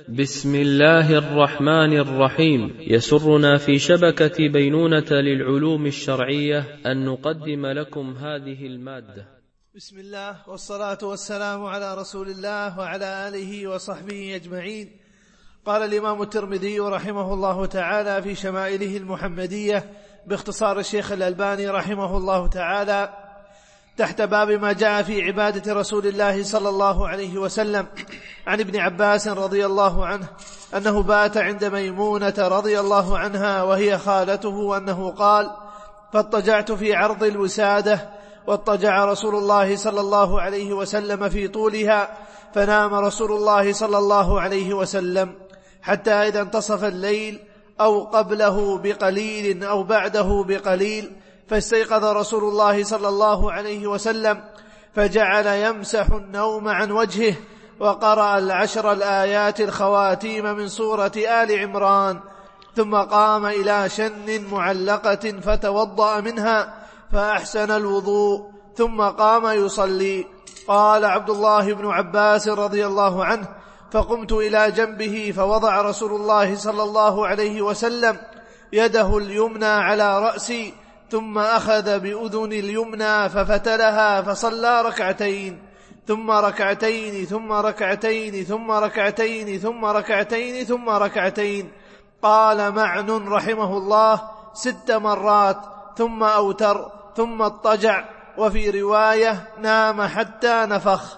بسم الله الرحمن الرحيم. يسرنا في شبكة بينونة للعلوم الشرعية أن نقدم لكم هذه المادة. بسم الله والصلاة والسلام على رسول الله وعلى آله وصحبه أجمعين. قال الإمام الترمذي رحمه الله تعالى في شمائله المحمدية باختصار الشيخ الألباني رحمه الله تعالى تحت باب ما جاء في عبادة رسول الله صلى الله عليه وسلم عن ابن عباس رضي الله عنه أنه بات عند ميمونة رضي الله عنها وهي خالته أنه قال: فاضطجعت في عرض الوسادة، واضطجع رسول الله صلى الله عليه وسلم في طولها، فنام رسول الله صلى الله عليه وسلم حتى إذا انتصف الليل أو قبله بقليل أو بعده بقليل، فاستيقظ رسول الله صلى الله عليه وسلم فجعل يمسح النوم عن وجهه، وقرأ 10 الآيات الخواتيم من سورة آل عمران، ثم قام إلى شن معلقة فتوضأ منها فأحسن الوضوء، ثم قام يصلي. قال عبد الله بن عباس رضي الله عنه: فقمت إلى جنبه فوضع رسول الله صلى الله عليه وسلم يده اليمنى على رأسي، ثم أخذ بأذن اليمنى ففتلها فصلى ركعتين ثم ركعتين ثم ركعتين ثم ركعتين ثم ركعتين ثم ركعتين. قال معن رحمه الله 6 مرات، ثم أوتر ثم اضطجع. وفي رواية: نام حتى نفخ،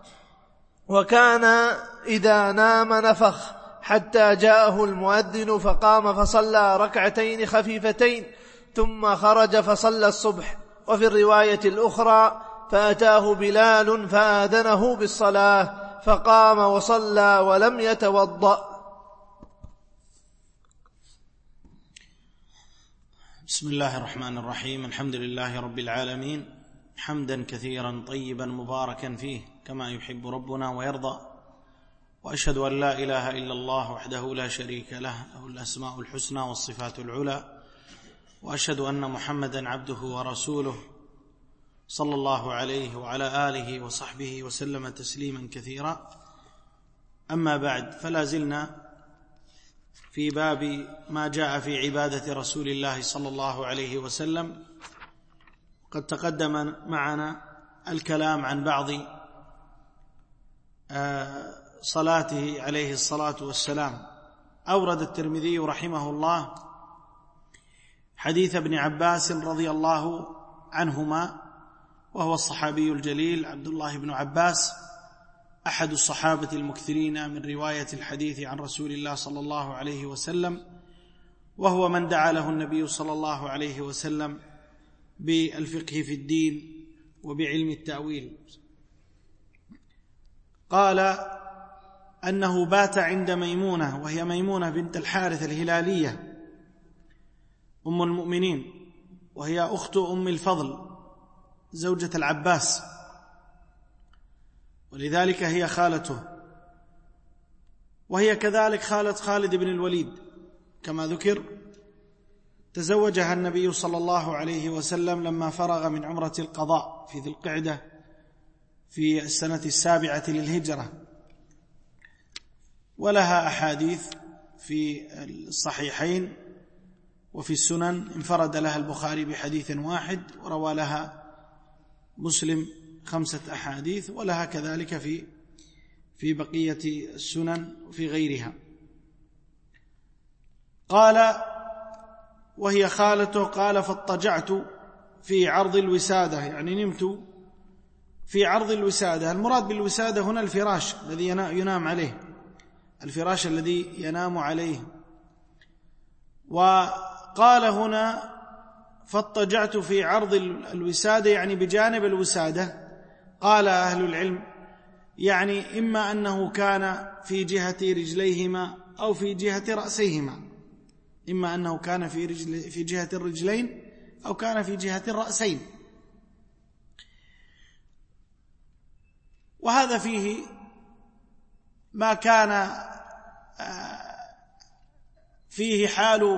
وكان إذا نام نفخ حتى جاءه المؤذن فقام فصلى ركعتين خفيفتين، ثم خرج فصلى الصبح. وفي الرواية الأخرى: فأتاه بلال فآذنه بالصلاة فقام وصلى ولم يتوضأ. بسم الله الرحمن الرحيم. الحمد لله رب العالمين، حمدا كثيرا طيبا مباركا فيه كما يحب ربنا ويرضى، وأشهد أن لا إله إلا الله وحده لا شريك له، له الأسماء الحسنى والصفات العلى، وأشهد أن محمدا عبده ورسوله صلى الله عليه وعلى آله وصحبه وسلم تسليما كثيرا. أما بعد، فلا زلنا في باب ما جاء في عبادة رسول الله صلى الله عليه وسلم. قد تقدم معنا الكلام عن بعض صلاته عليه الصلاة والسلام. أورد الترمذي رحمه الله حديث ابن عباس رضي الله عنهما، وهو الصحابي الجليل عبد الله بن عباس، أحد الصحابة المكثرين من رواية الحديث عن رسول الله صلى الله عليه وسلم، وهو من دعا له النبي صلى الله عليه وسلم بالفقه في الدين وبعلم التأويل. قال أنه بات عند ميمونة، وهي ميمونة بنت الحارث الهلالية أم المؤمنين، وهي أخت أم الفضل زوجة العباس، ولذلك هي خالته، وهي كذلك خالة خالد بن الوليد كما ذكر. تزوجها النبي صلى الله عليه وسلم لما فرغ من عمرة القضاء في ذي القعدة في السنة 7 للهجرة، ولها أحاديث في الصحيحين وفي السنن. انفرد لها البخاري بحديث واحد، وروى لها مسلم 5 أحاديث، ولها كذلك في بقية السنن وفي غيرها. قال وهي خالته، قال: فاضطجعت في عرض الوسادة، يعني نمت في عرض الوسادة. المراد بالوسادة هنا الفراش الذي ينام عليه، الفراش الذي ينام عليه. وقال هنا: فاضطجعت في عرض الوسادة، يعني بجانب الوسادة. قال أهل العلم يعني إما أنه كان في جهة رجليهما أو في جهة رأسيهما، إما أنه كان في جهة الرجلين أو كان في جهة الرأسين. وهذا فيه ما كان فيه حال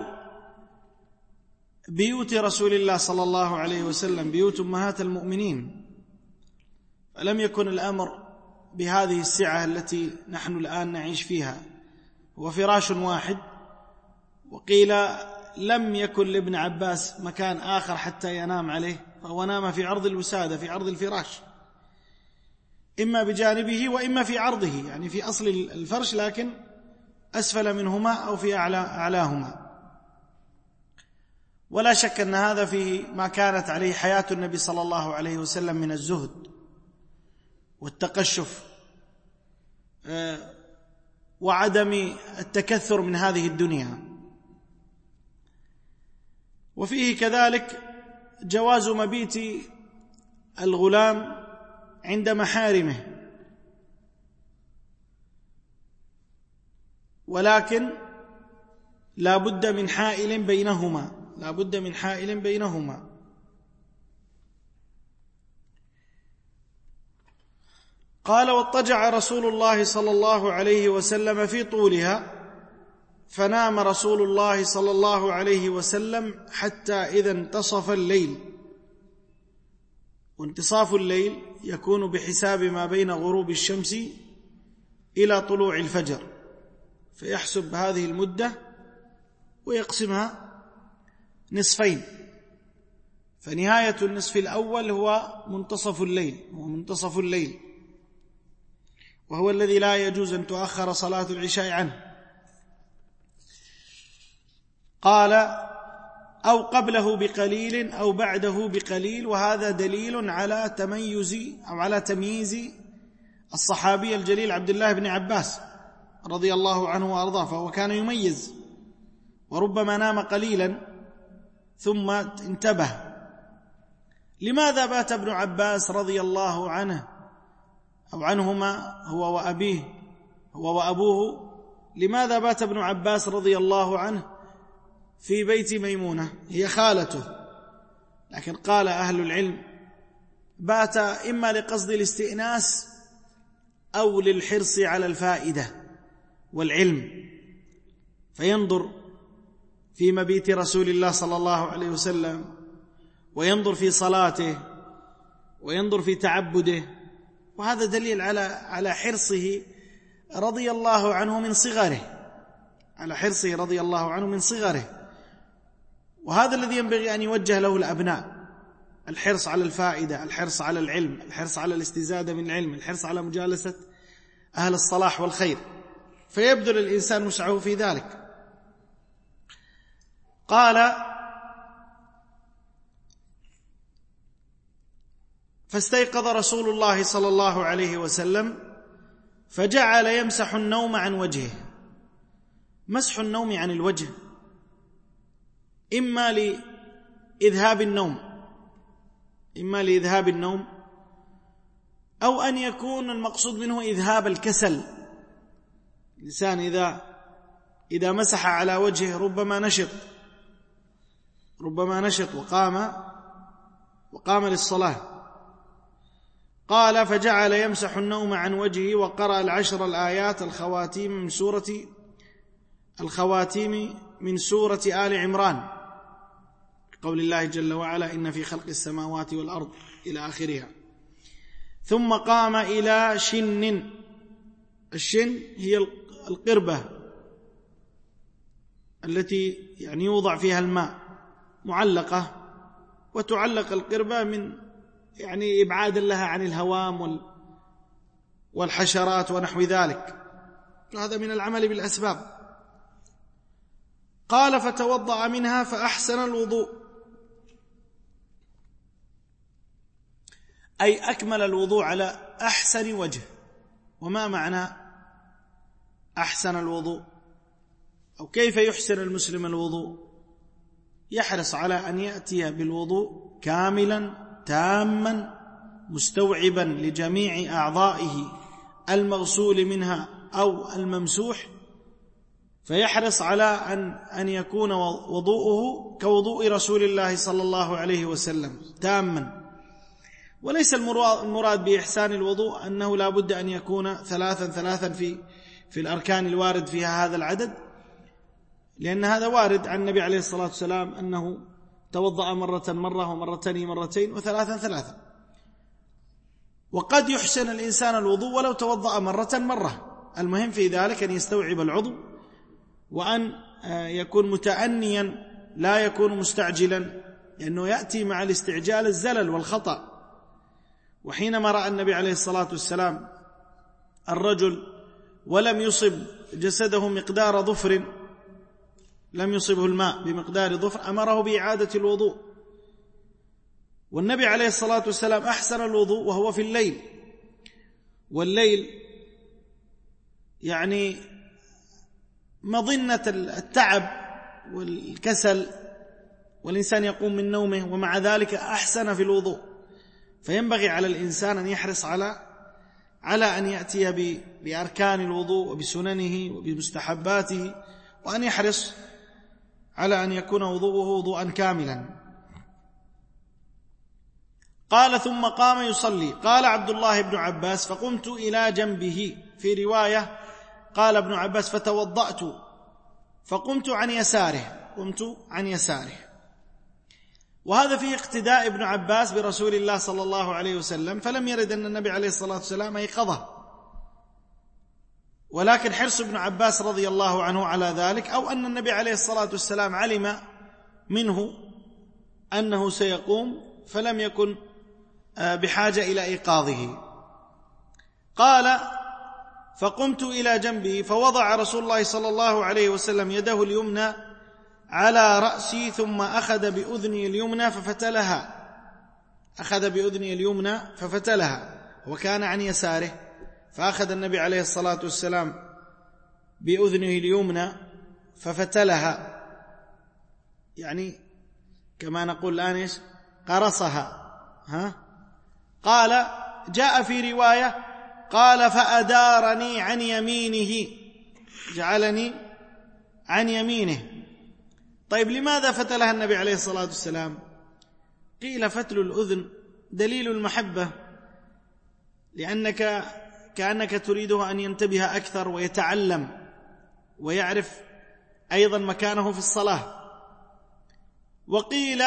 بيوت رسول الله صلى الله عليه وسلم، بيوت أمهات المؤمنين، فلم يكن الأمر بهذه السعة التي نحن الآن نعيش فيها. هو فراش واحد. وقيل لم يكن لابن عباس مكان آخر حتى ينام عليه، فهو نام في عرض الوسادة، في عرض الفراش، إما بجانبه وإما في عرضه، يعني في أصل الفرش لكن أسفل منهما أو في أعلاهما. ولا شك أن هذا في ما كانت عليه حياة النبي صلى الله عليه وسلم من الزهد والتقشف وعدم التكثر من هذه الدنيا. وفيه كذلك جواز مبيت الغلام عند محارمه، ولكن لا بد من حائل بينهما، قال: واضطجع رسول الله صلى الله عليه وسلم في طولها، فنام رسول الله صلى الله عليه وسلم حتى إذا انتصف الليل. وانتصاف الليل يكون بحساب ما بين غروب الشمس إلى طلوع الفجر، فيحسب هذه المدة ويقسمها نصفين، فنهاية النصف الأول هو منتصف الليل، وهو الذي لا يجوز أن تؤخر صلاة العشاء عنه. قال: أو قبله بقليل أو بعده بقليل. وهذا دليل على تمييز الصحابي الجليل عبد الله بن عباس رضي الله عنه وأرضاه، فهو كان يميز، وربما نام قليلا ثم انتبه. لماذا بات ابن عباس رضي الله عنه أو عنهما هو وأبوه، لماذا بات ابن عباس رضي الله عنه في بيت ميمونة؟ هي خالته، لكن قال أهل العلم بات إما لقصد الاستئناس أو للحرص على الفائدة والعلم، فينظر في مبيت رسول الله صلى الله عليه وسلم، وينظر في صلاته، وينظر في تعبده. وهذا دليل على حرصه رضي الله عنه من صغره، وهذا الذي ينبغي أن يوجه له الأبناء: الحرص على الفائدة، الحرص على العلم، الحرص على الاستزادة من العلم، الحرص على مجالسة أهل الصلاح والخير، فيبذل الإنسان وسعه في ذلك. قال: فاستيقظ رسول الله صلى الله عليه وسلم فجعل يمسح النوم عن وجهه. مسح النوم عن الوجه إما لإذهاب النوم أو أن يكون المقصود منه إذهاب الكسل. الإنسان إذا مسح على وجهه ربما نشط وقام للصلاة. قال: فجعل يمسح النوم عن وجهه، وقرأ 10 الآيات الخواتيم من سورة آل عمران، قول الله جل وعلا: إن في خلق السماوات والأرض إلى آخرها. ثم قام إلى شن. الشن هي القربة التي يعني يوضع فيها الماء، معلقة، وتعلق القربة من يعني إبعادا لها عن الهوام والحشرات ونحو ذلك، وهذا من العمل بالأسباب. قال: فتوضأ منها فأحسن الوضوء، أي أكمل الوضوء على أحسن وجه. وما معنى أحسن الوضوء؟ أو كيف يحسن المسلم الوضوء؟ يحرص على أن يأتي بالوضوء كاملا تاما مستوعبا لجميع أعضائه المغسول منها أو الممسوح، فيحرص على أن يكون وضوءه كوضوء رسول الله صلى الله عليه وسلم تاما. وليس المراد بإحسان الوضوء أنه لا بد أن يكون ثلاثا في الأركان الوارد فيها هذا العدد، لأن هذا وارد عن النبي عليه الصلاة والسلام أنه توضأ مرة ومرتين وثلاثا. وقد يحسن الإنسان الوضوء ولو توضأ مرة. المهم في ذلك أن يستوعب العضو وأن يكون متأنيا لا يكون مستعجلا، لأنه يأتي مع الاستعجال الزلل والخطأ. وحينما رأى النبي عليه الصلاة والسلام الرجل ولم يصب جسده مقدار ظفر، لم يصبه الماء بمقدار ظفر، أمره بإعادة الوضوء. والنبي عليه الصلاة والسلام أحسن الوضوء وهو في الليل، والليل يعني مظنة التعب والكسل، والإنسان يقوم من نومه، ومع ذلك أحسن في الوضوء. فينبغي على الإنسان أن يحرص على أن يأتي بأركان الوضوء وبسننه وبمستحباته، وأن يحرص على أن يكون وضوءه وضوءا كاملا. قال: ثم قام يصلي. قال عبد الله بن عباس: فقمت إلى جنبه. في رواية قال ابن عباس: فتوضأت فقمت عن يساره، قمت عن يساره. وهذا فيه اقتداء ابن عباس برسول الله صلى الله عليه وسلم، فلم يرد أن النبي عليه الصلاة والسلام أيقظه، ولكن حرص ابن عباس رضي الله عنه على ذلك، أو أن النبي عليه الصلاة والسلام علم منه أنه سيقوم فلم يكن بحاجة إلى إيقاظه. قال: فقمت إلى جنبه فوضع رسول الله صلى الله عليه وسلم يده اليمنى على رأسي، ثم أخذ بأذني اليمنى ففتلها، أخذ بأذني اليمنى ففتلها، وكان عن يساره، فأخذ النبي عليه الصلاة والسلام بأذنه اليمنى ففتلها، يعني كما نقول الآن إيش؟ قرصها. قال: جاء في رواية قال: فأدارني عن يمينه، جعلني عن يمينه. طيب لماذا فتلها النبي عليه الصلاة والسلام؟ قيل: فتل الأذن دليل المحبة، لأنك كأنك تريده أن ينتبه أكثر ويتعلم ويعرف أيضا مكانه في الصلاة. وقيل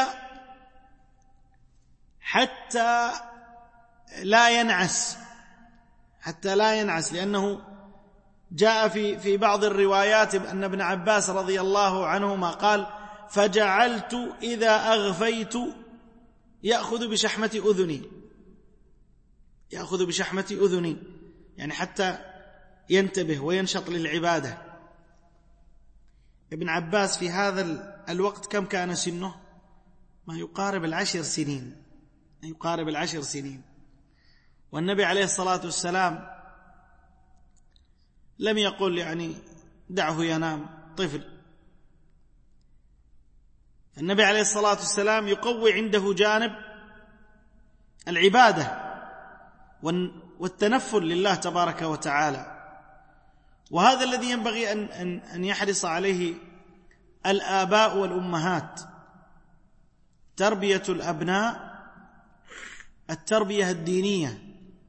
حتى لا ينعس، حتى لا ينعس، لأنه جاء في بعض الروايات أن ابن عباس رضي الله عنهما قال: فجعلت إذا أغفيت يأخذ بشحمة أذني، يأخذ بشحمة أذني، يعني حتى ينتبه وينشط للعبادة. ابن عباس في هذا الوقت كم كان سنه؟ ما يقارب 10 سنين، ما يقارب 10 سنين. والنبي عليه الصلاة والسلام لم يقل يعني دعه ينام طفل. النبي عليه الصلاة والسلام يقوي عنده جانب العبادة والتنفل لله تبارك وتعالى، وهذا الذي ينبغي أن يحرص عليه الآباء والأمهات، تربية الأبناء، التربية الدينية،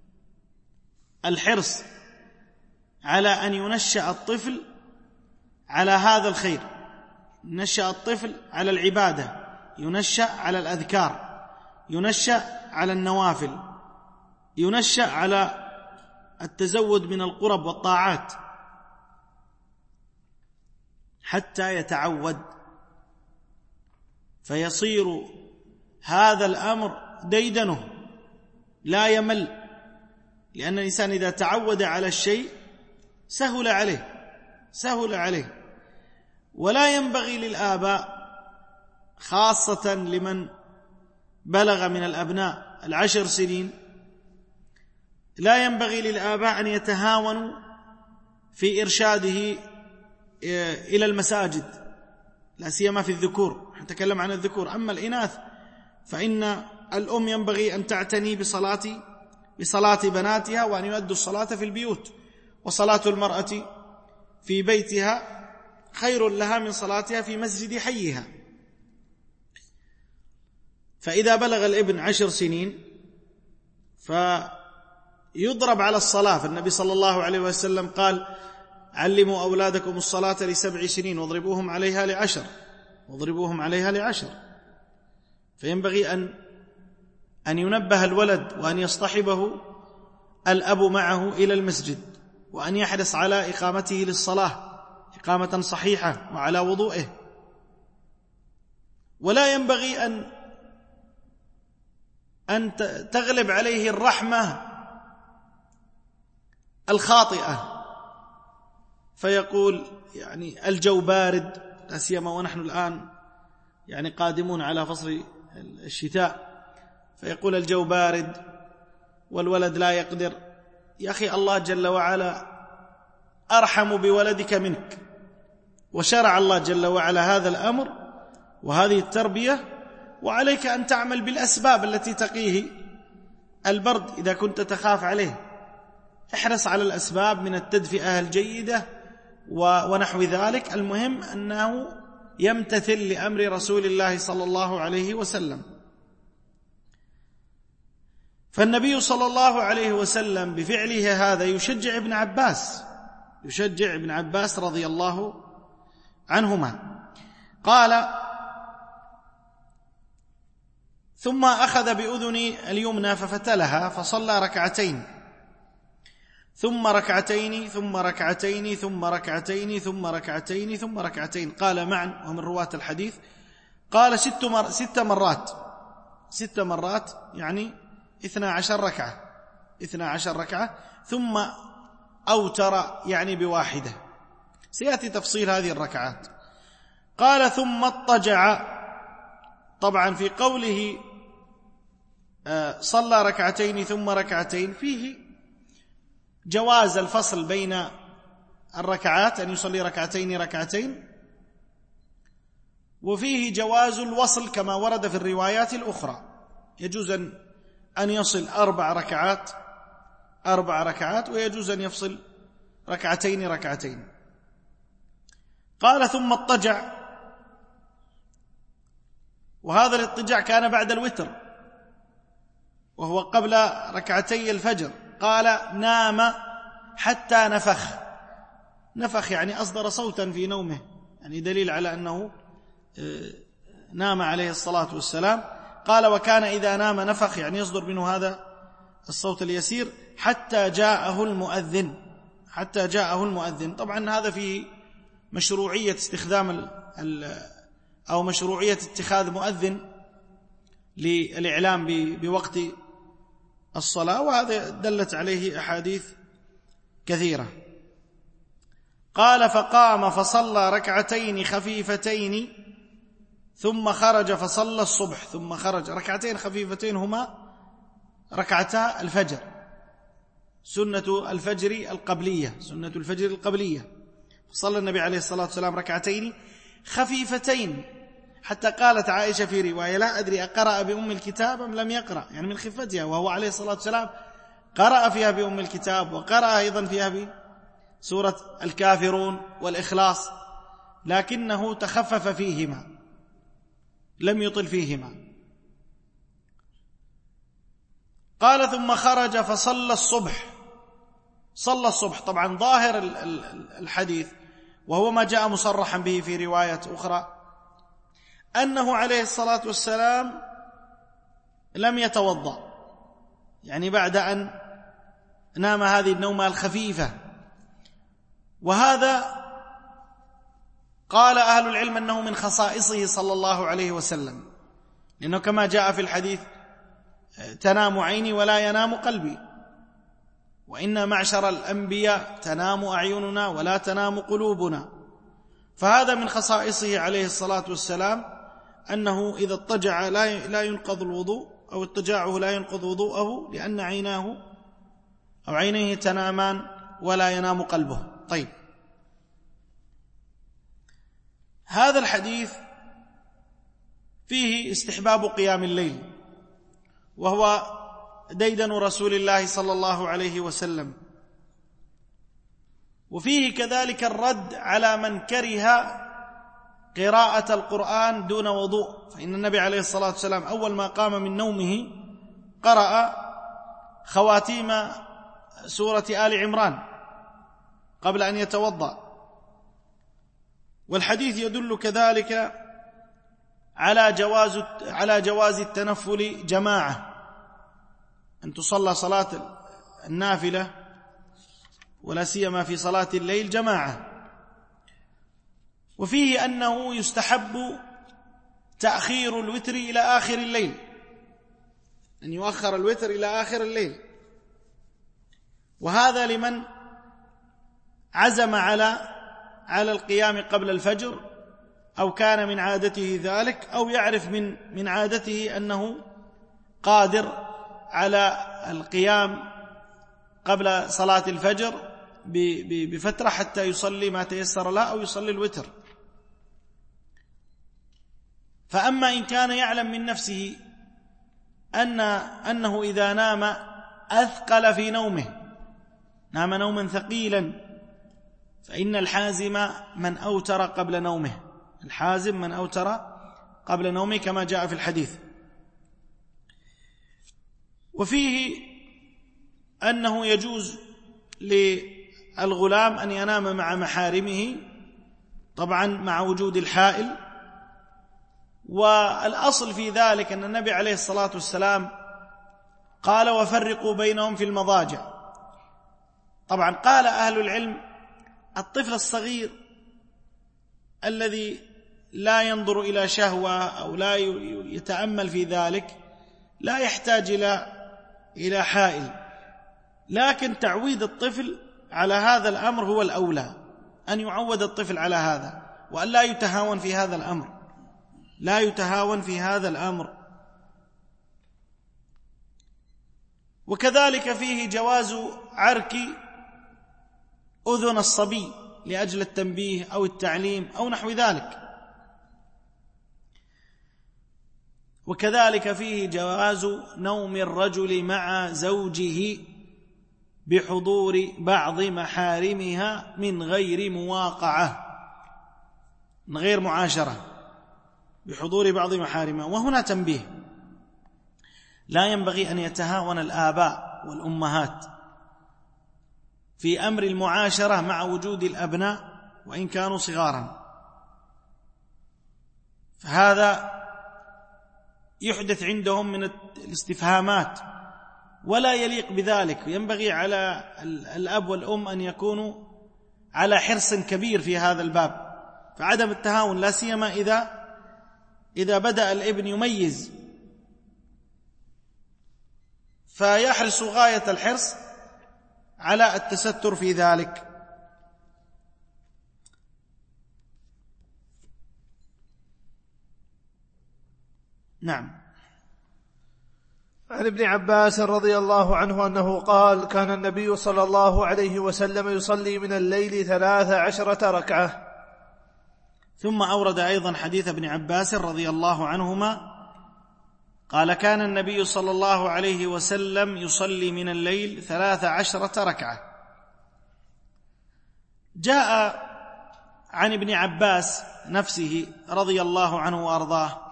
الحرص على أن ينشأ الطفل على هذا الخير، ينشأ الطفل على العبادة، ينشأ على الأذكار، ينشأ على النوافل، ينشأ على التزود من القرب والطاعات، حتى يتعود، فيصير هذا الأمر ديدنه لا يمل، لأن الإنسان إذا تعود على الشيء سهل عليه. ولا ينبغي للآباء خاصة لمن بلغ من الأبناء 10 سنين، لا ينبغي للآباء أن يتهاونوا في إرشاده إلى المساجد، لا سيما في الذكور، نتكلم عن الذكور. أما الإناث فإن الأم ينبغي أن تعتني بصلاة بناتها، وأن يؤدوا الصلاة في البيوت، وصلاة المرأة في بيتها خير لها من صلاتها في مسجد حيها. فإذا بلغ الابن 10 سنين فيضرب على الصلاة، فالنبي صلى الله عليه وسلم قال: علموا أولادكم الصلاة ل7 سنين واضربوهم عليها ل10. فينبغي أن ينبه الولد، وأن يصطحبه الأب معه إلى المسجد، وأن يحرص على إقامته للصلاة، إقامة صحيحة وعلى وضوئه. ولا ينبغي أن تغلب عليه الرحمة الخاطئة فيقول يعني الجو بارد، لا سيما ونحن الآن يعني قادمون على فصل الشتاء، فيقول الجو بارد والولد لا يقدر. يا أخي الله جل وعلا أرحم بولدك منك، وشرع الله جل وعلا هذا الأمر وهذه التربية، وعليك أن تعمل بالأسباب التي تقيه البرد إذا كنت تخاف عليه. احرص على الأسباب من التدفئة الجيدة ونحو ذلك. المهم أنه يمتثل لأمر رسول الله صلى الله عليه وسلم. فالنبي صلى الله عليه وسلم بفعله هذا يشجع ابن عباس رضي الله عنهما. قال: ثم أخذ بأذني اليمنى ففتلها فصلى ركعتين ثم ركعتين ثم ركعتين ثم ركعتين ثم ركعتين ثم ركعتين. قال معا ومن رواة الحديث قال 6 مرات يعني 12 ركعة ثم أوتر يعني بواحدة. سيأتي تفصيل هذه الركعات. قال: ثم اضطجع. طبعا في قوله صلى ركعتين ثم ركعتين فيه جواز الفصل بين الركعات، أن يصلي ركعتين، وفيه جواز الوصل كما ورد في الروايات الأخرى. يجوز أن يصل 4 ركعات ويجوز أن يفصل ركعتين. قال: ثم اضطجع، وهذا الاضطجاع كان بعد الوتر وهو قبل ركعتي الفجر. قال: نام حتى نفخ يعني أصدر صوتا في نومه، يعني دليل على أنه نام عليه الصلاة والسلام. قال: وكان إذا نام نفخ يعني يصدر منه هذا الصوت اليسير حتى جاءه المؤذن. طبعا هذا فيه مشروعية استخدام أو مشروعية اتخاذ مؤذن للإعلام بوقت الصلاة، وهذا دلت عليه أحاديث كثيرة. قال: فقام فصلى ركعتين خفيفتين ثم خرج فصلى الصبح. ثم خرج. ركعتين خفيفتين هما ركعتا الفجر، سنة الفجر القبلية. صلى النبي عليه الصلاة والسلام ركعتين خفيفتين، حتى قالت عائشة في رواية: لا أدري أقرأ بأم الكتاب أم لم يقرأ، يعني من خفتها، وهو عليه الصلاة والسلام قرأ فيها بأم الكتاب وقرأ أيضا فيها بسورة الكافرون والإخلاص، لكنه تخفف فيهما لم يطل فيهما. قال: ثم خرج فصلى الصبح. طبعا ظاهر الحديث وهو ما جاء مصرحا به في رواية أخرى أنه عليه الصلاة والسلام لم يتوضأ، يعني بعد أن نام هذه النومة الخفيفة. وهذا قال أهل العلم أنه من خصائصه صلى الله عليه وسلم، لأنه كما جاء في الحديث: تنام عيني ولا ينام قلبي، وإن معشر الأنبياء تنام أعيننا ولا تنام قلوبنا. فهذا من خصائصه عليه الصلاة والسلام أنه إذا اضطجع لا ينقض الوضوء، أو اضطجاعه لا ينقض وضوءه، لأن عينيه تنامان ولا ينام قلبه. طيب، هذا الحديث فيه استحباب قيام الليل، وهو ديدن رسول الله صلى الله عليه وسلم. وفيه كذلك الرد على من كره قراءة القرآن دون وضوء، فإن النبي عليه الصلاة والسلام أول ما قام من نومه قرأ خواتيم سورة آل عمران قبل أن يتوضأ. والحديث يدل كذلك على جواز التنفل جماعة، أن تصلى صلاة النافلة ولا سيما في صلاة الليل جماعة. وفيه أنه يستحب تأخير الوتر إلى آخر الليل، أن يؤخر الوتر إلى آخر الليل، وهذا لمن عزم على القيام قبل الفجر، أو كان من عادته ذلك، أو يعرف من عادته أنه قادر على القيام قبل صلاة الفجر بفترة حتى يصلي ما تيسر له أو يصلي الوتر. فأما إن كان يعلم من نفسه أنه إذا نام أثقل في نومه، نام نوما ثقيلا، فإن الحازم من أوتر قبل نومه، الحازم من أوتر قبل نومه كما جاء في الحديث. وفيه أنه يجوز للغلام أن ينام مع محارمه، طبعا مع وجود الحائل. والأصل في ذلك أن النبي عليه الصلاة والسلام قال وفرقوا بينهم في المضاجع. طبعا قال أهل العلم الطفل الصغير الذي لا ينظر إلى شهوة أو لا يتأمل في ذلك لا يحتاج إلى حائل، لكن تعويد الطفل على هذا الأمر هو الأولى، أن يعود الطفل على هذا، وأن لا يتهاون في هذا الأمر، لا يتهاون في هذا الأمر. وكذلك فيه جواز عرك أذن الصبي لأجل التنبيه أو التعليم أو نحو ذلك. وكذلك فيه جواز نوم الرجل مع زوجه بحضور بعض محارمها من غير مواقعة، من غير معاشرة، بحضور بعض محارمها. وهنا تنبيه، لا ينبغي أن يتهاون الآباء والأمهات في أمر المعاشرة مع وجود الأبناء وإن كانوا صغارا، فهذا يحدث عندهم من الاستفهامات ولا يليق بذلك. ينبغي على الأب والأم أن يكونوا على حرص كبير في هذا الباب، فعدم التهاون، لا سيما إذا بدأ الابن يميز، فيحرص غاية الحرص على التستر في ذلك. نعم. عن ابن عباس رضي الله عنه أنه قال كان النبي صلى الله عليه وسلم يصلي من الليل 13 ركعة. ثم أورد أيضا حديث ابن عباس رضي الله عنهما قال كان النبي صلى الله عليه وسلم يصلي من الليل 13 ركعة. جاء عن ابن عباس نفسه رضي الله عنه وأرضاه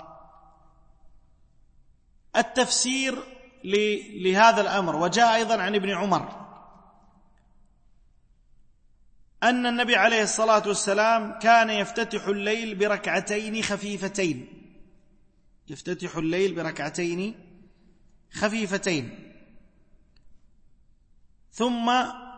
التفسير لهذا الأمر، وجاء أيضا عن ابن عمر أن النبي عليه الصلاة والسلام كان يفتتح الليل بركعتين خفيفتين، يفتتح الليل بركعتين خفيفتين، ثم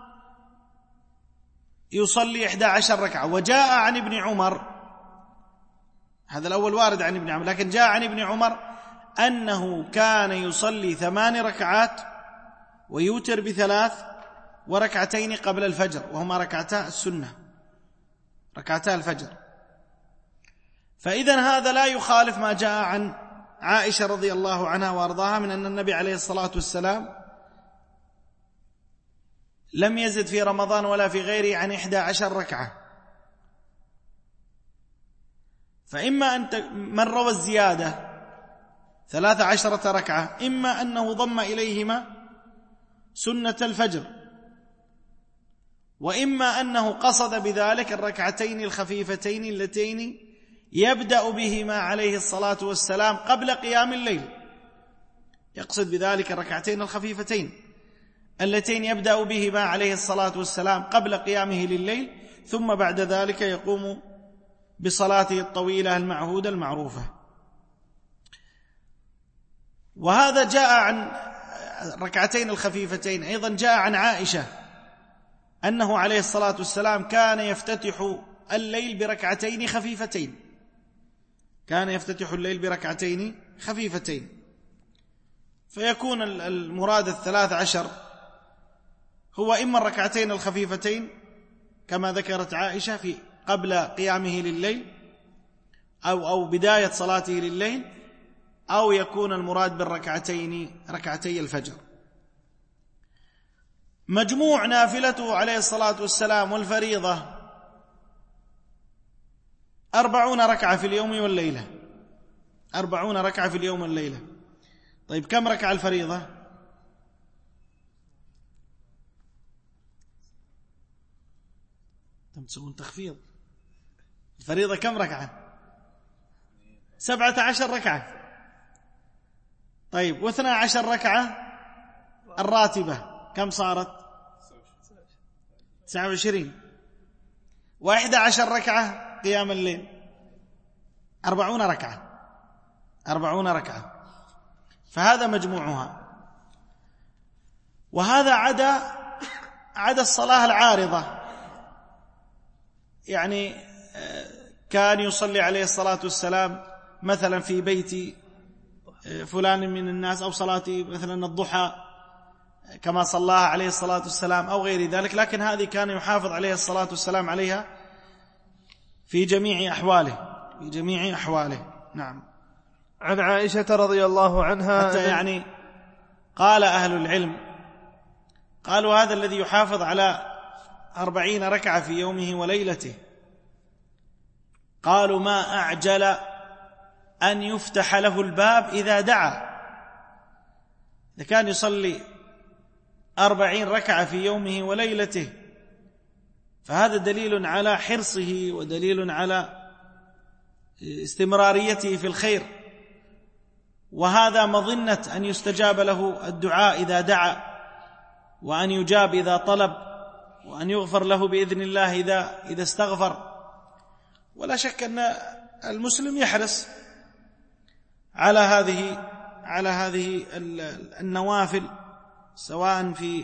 يصلي 11 ركعة. وجاء عن ابن عمر، هذا الأول وارد عن ابن عمر، لكن جاء عن ابن عمر أنه كان يصلي 8 ركعات ويوتر ب3 وركعتين قبل الفجر، وهما ركعتا السنة، ركعتا الفجر. فإذن هذا لا يخالف ما جاء عن عائشة رضي الله عنها وأرضاها من أن النبي عليه الصلاة والسلام لم يزد في رمضان ولا في غيره عن 11 ركعة. فإما أن من روى الزيادة 13 ركعة، إما أنه ضم إليهما سنة الفجر، وإما أنه قصد بذلك الركعتين الخفيفتين اللتين يبدأ بهما عليه الصلاة والسلام قبل قيام الليل، يقصد بذلك الركعتين الخفيفتين اللتين يبدأ بهما عليه الصلاة والسلام قبل قيامه لليل، ثم بعد ذلك يقوم بصلاته الطويلة المعهودة المعروفة. وهذا جاء عن ركعتين الخفيفتين. أيضا جاء عن عائشة أنه عليه الصلاة والسلام كان يفتتح الليل بركعتين خفيفتين، كان يفتتح الليل بركعتين خفيفتين، فيكون المراد 13 هو إما الركعتين الخفيفتين كما ذكرت عائشة في قبل قيامه لليل أو بداية صلاته لليل، أو يكون المراد بالركعتين ركعتي الفجر. مجموع نافلته عليه الصلاة والسلام والفريضة 40 ركعة في اليوم والليلة، 40 ركعة في اليوم والليلة. طيب كم ركعة الفريضة؟ تسوون تخفيض. الفريضة كم ركعة؟ 17 ركعة. طيب 12 ركعة الراتبة كم صارت؟ 29. 11 ركعة قيام الليل، 40 ركعة، 40 ركعة، فهذا مجموعها. وهذا عدا الصلاة العارضة، يعني كان يصلي عليه الصلاة والسلام مثلا في بيت فلان من الناس، أو صلاة مثلا الضحى كما صلاها عليه الصلاة والسلام أو غير ذلك، لكن هذه كان يحافظ عليه الصلاة والسلام عليها في جميع أحواله، في جميع أحواله. نعم. عن عائشة رضي الله عنها حتى يعني قال أهل العلم، قالوا هذا الذي يحافظ على 40 ركعة في يومه وليلته، قالوا ما أعجل أن يفتح له الباب إذا دعا. إذا كان يصلي 40 ركعة في يومه وليلته فهذا دليل على حرصه ودليل على استمراريته في الخير، وهذا مظنة أن يستجاب له الدعاء إذا دعا، وأن يجاب إذا طلب، وأن يغفر له بإذن الله إذا استغفر. ولا شك أن المسلم يحرص على هذه النوافل، سواء في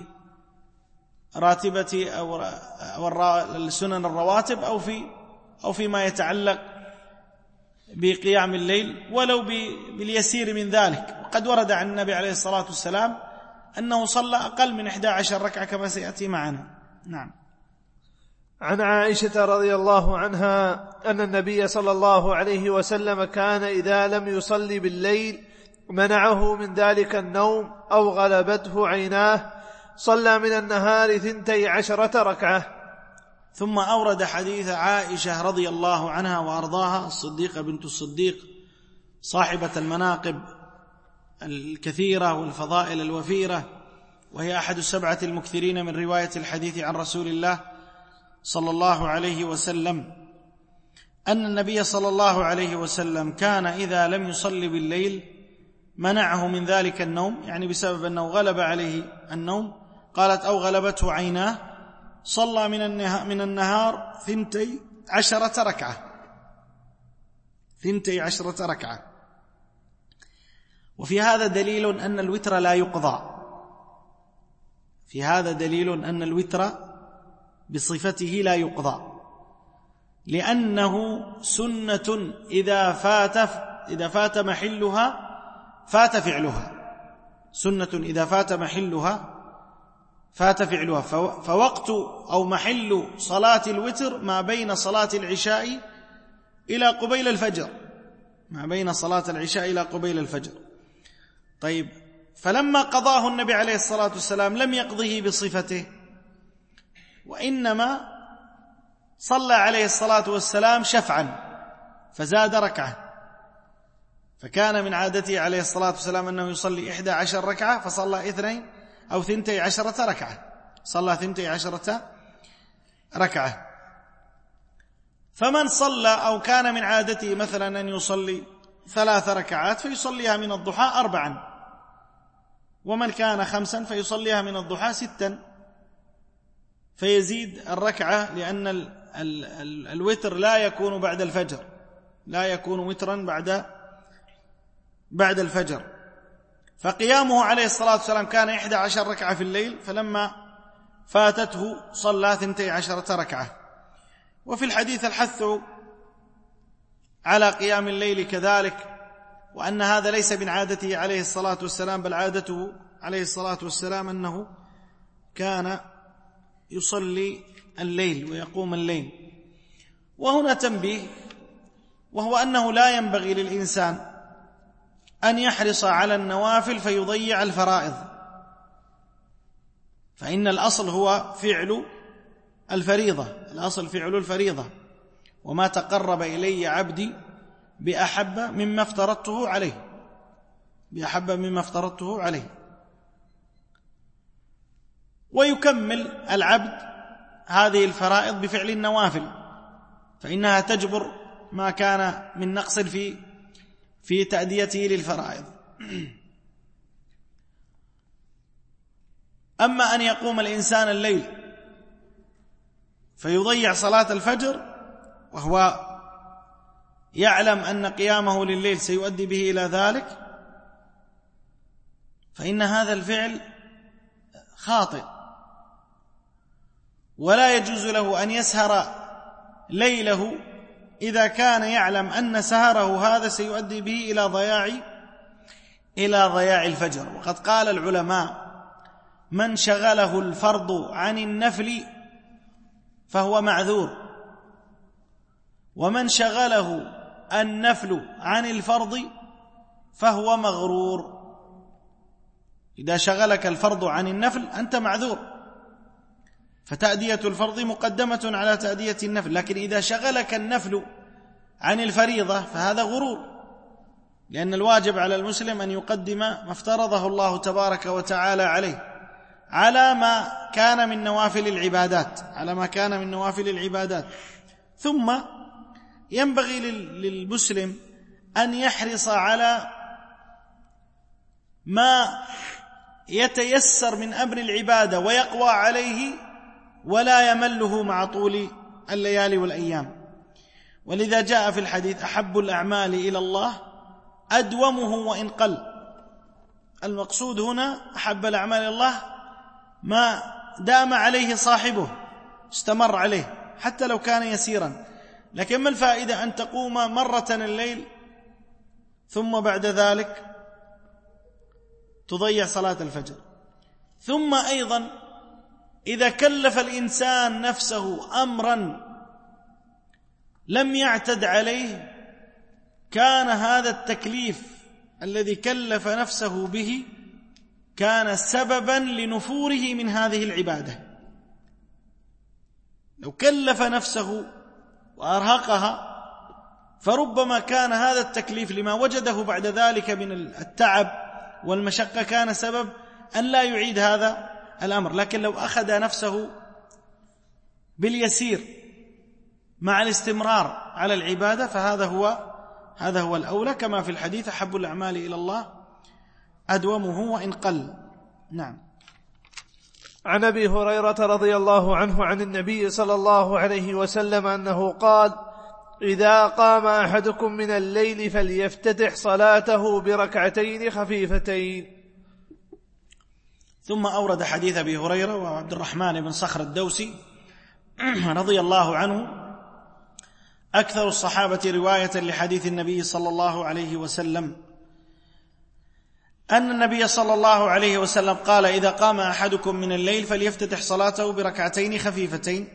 راتبة أو السنن الرواتب أو فيما يتعلق بقيام الليل، ولو باليسير من ذلك. وقد ورد عن النبي عليه الصلاة والسلام أنه صلى أقل من 11 ركعة كما سيأتي معنا. نعم. عن عائشة رضي الله عنها أن النبي صلى الله عليه وسلم كان إذا لم يصلي بالليل منعه من ذلك النوم أو غلبته عيناه، صلى من النهار 12 ركعة. ثم أورد حديث عائشة رضي الله عنها وأرضاها، الصديقة بنت الصديق صاحبة المناقب الكثيرة والفضائل الوفيرة، وهي أحد 7 المكثرين من رواية الحديث عن رسول الله صلى الله عليه وسلم، أن النبي صلى الله عليه وسلم كان إذا لم يصلي بالليل منعه من ذلك النوم، يعني بسبب أنه غلب عليه النوم، قالت أو غلبته عيناه، صلى من النهار 12 ركعة، 12 ركعة. وفي هذا دليل أن الوتر لا يقضى، في هذا دليل أن الوتر بصفته لا يقضى، لأنه سنة إذا فات محلها فات فعلها، سنة إذا فات محلها فات فعلها. فوقت أو محل صلاة الوتر ما بين صلاة العشاء إلى قبيل الفجر، ما بين صلاة العشاء إلى قبيل الفجر. طيب، فلما قضاه النبي عليه الصلاة والسلام لم يقضه بصفته، وإنما صلى عليه الصلاة والسلام شفعا فزاد ركعة، فكان من عادته عليه الصلاة والسلام أنه يصلي 11 ركعة فصلى 12 ركعة، صلى 12 ركعة. فمن صلى أو كان من عادته مثلا أن يصلي 3 ركعات فيصليها من الضحى 4، ومن كان 5 فيصليها من الضحى 6، فيزيد الركعة، لأن الوتر لا يكون بعد الفجر، لا يكون وترا بعد الفجر. فقيامه عليه الصلاة والسلام كان 11 ركعة في الليل، فلما فاتته صلى 12 ركعة. وفي الحديث الحث على قيام الليل كذلك، وأن هذا ليس من عادته عليه الصلاة والسلام، بل عادته عليه الصلاة والسلام أنه كان يصلي الليل ويقوم الليل. وهنا تنبيه، وهو أنه لا ينبغي للإنسان أن يحرص على النوافل فيضيع الفرائض، فإن الأصل هو فعل الفريضة، الأصل فعل الفريضة، وما تقرب إلي عبدي بأحب مما افترضته عليه، بأحب مما افترضته عليه. ويكمل العبد هذه الفرائض بفعل النوافل، فإنها تجبر ما كان من نقص في تأديته للفرائض. أما أن يقوم الإنسان الليل فيضيع صلاة الفجر وهو يعلم أن قيامه لليل سيؤدي به إلى ذلك، فإن هذا الفعل خاطئ، ولا يجوز له أن يسهر ليله إذا كان يعلم أن سهره هذا سيؤدي به إلى ضياع الفجر. وقد قال العلماء: من شغله الفرض عن النفل فهو معذور، ومن شغله النفل عن الفرض فهو مغرور. إذا شغلك الفرض عن النفل أنت معذور، فتأدية الفرض مقدمة على تأدية النفل، لكن إذا شغلك النفل عن الفريضة فهذا غرور، لأن الواجب على المسلم أن يقدم ما افترضه الله تبارك وتعالى عليه على ما كان من نوافل العبادات، ثم ينبغي للمسلم أن يحرص على ما يتيسر من أمر العبادة ويقوى عليه ولا يمله مع طول الليالي والأيام. ولذا جاء في الحديث: أحب الأعمال إلى الله أدومه وإن قل. المقصود هنا أحب الأعمال إلى الله ما دام عليه صاحبه، استمر عليه حتى لو كان يسيرا. لكن ما الفائدة أن تقوم مرة الليل ثم بعد ذلك تضيع صلاة الفجر؟ ثم أيضا إذا كلف الإنسان نفسه أمرا لم يعتد عليه، كان هذا التكليف الذي كلف نفسه به كان سببا لنفوره من هذه العبادة. لو كلف نفسه وأرهقها فربما كان هذا التكليف لما وجده بعد ذلك من التعب والمشقة كان سبب أن لا يعيد هذا الأمر. لكن لو أخذ نفسه باليسير مع الاستمرار على العبادة فهذا هو الأولى، كما في الحديث: أحب الأعمال إلى الله أدومه وإن قل. نعم. عن أبي هريرة رضي الله عنه عن النبي صلى الله عليه وسلم أنه قال: إذا قام أحدكم من الليل فليفتتح صلاته بركعتين خفيفتين. ثم أورد حديث أبي هريرة وعبد الرحمن بن صخر الدوسي رضي الله عنه، أكثر الصحابة رواية لحديث النبي صلى الله عليه وسلم، أن النبي صلى الله عليه وسلم قال: إذا قام أحدكم من الليل فليفتتح صلاته بركعتين خفيفتين.